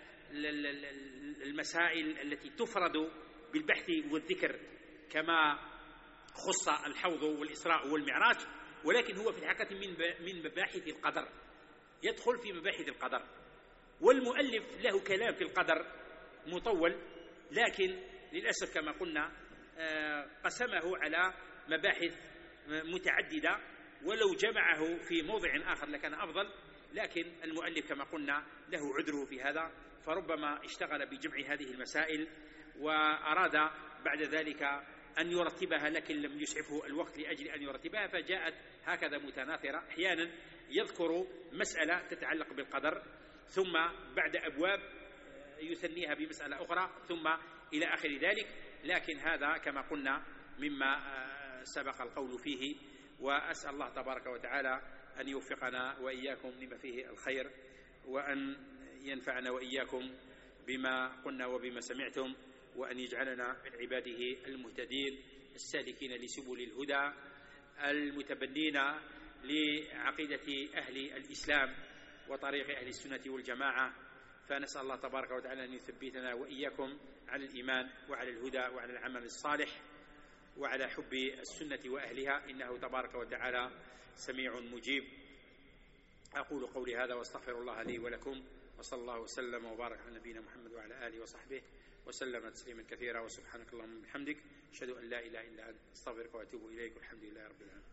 المسائل التي تفرد بالبحث والذكر كما خص الحوض والإسراء والمعراج، ولكن هو في الحقيقة من مباحث القدر، يدخل في مباحث القدر. والمؤلف له كلام في القدر مطول، لكن للأسف كما قلنا قسمه على مباحث متعددة، ولو جمعه في موضع آخر لكان أفضل، لكن المؤلف كما قلنا له عذره في هذا، فربما اشتغل بجمع هذه المسائل وأراد بعد ذلك أن يرتبها، لكن لم يسعفه الوقت لأجل أن يرتبها، فجاءت هكذا متناثرة. أحيانا يذكر مسألة تتعلق بالقدر ثم بعد أبواب يثنيها بمسألة أخرى ثم إلى آخر ذلك، لكن هذا كما قلنا مما سبق القول فيه. وأسأل الله تبارك وتعالى أن يوفقنا وإياكم لما فيه الخير، وأن ينفعنا وإياكم بما قلنا وبما سمعتم، وأن يجعلنا من عباده المهتدين السالكين لسبل الهدى المتبنين لعقيدة أهل الإسلام وطريق أهل السنة والجماعة. فنسأل الله تبارك وتعالى أن يثبتنا وإياكم على الإيمان وعلى الهدى وعلى العمل الصالح وعلى حب السنة وأهلها، إنه تبارك وتعالى سميع مجيب. أقول قولي هذا وأستغفر الله لي ولكم، وصلى الله وسلم وبارك على نبينا محمد وعلى آله وصحبه وسلم تسليما كثيرا. وسبحانك اللهم وبحمدك، أشهد أن لا إله إلا أنت، أستغفرك وأتوب إليك، والحمد لله رب العالمين.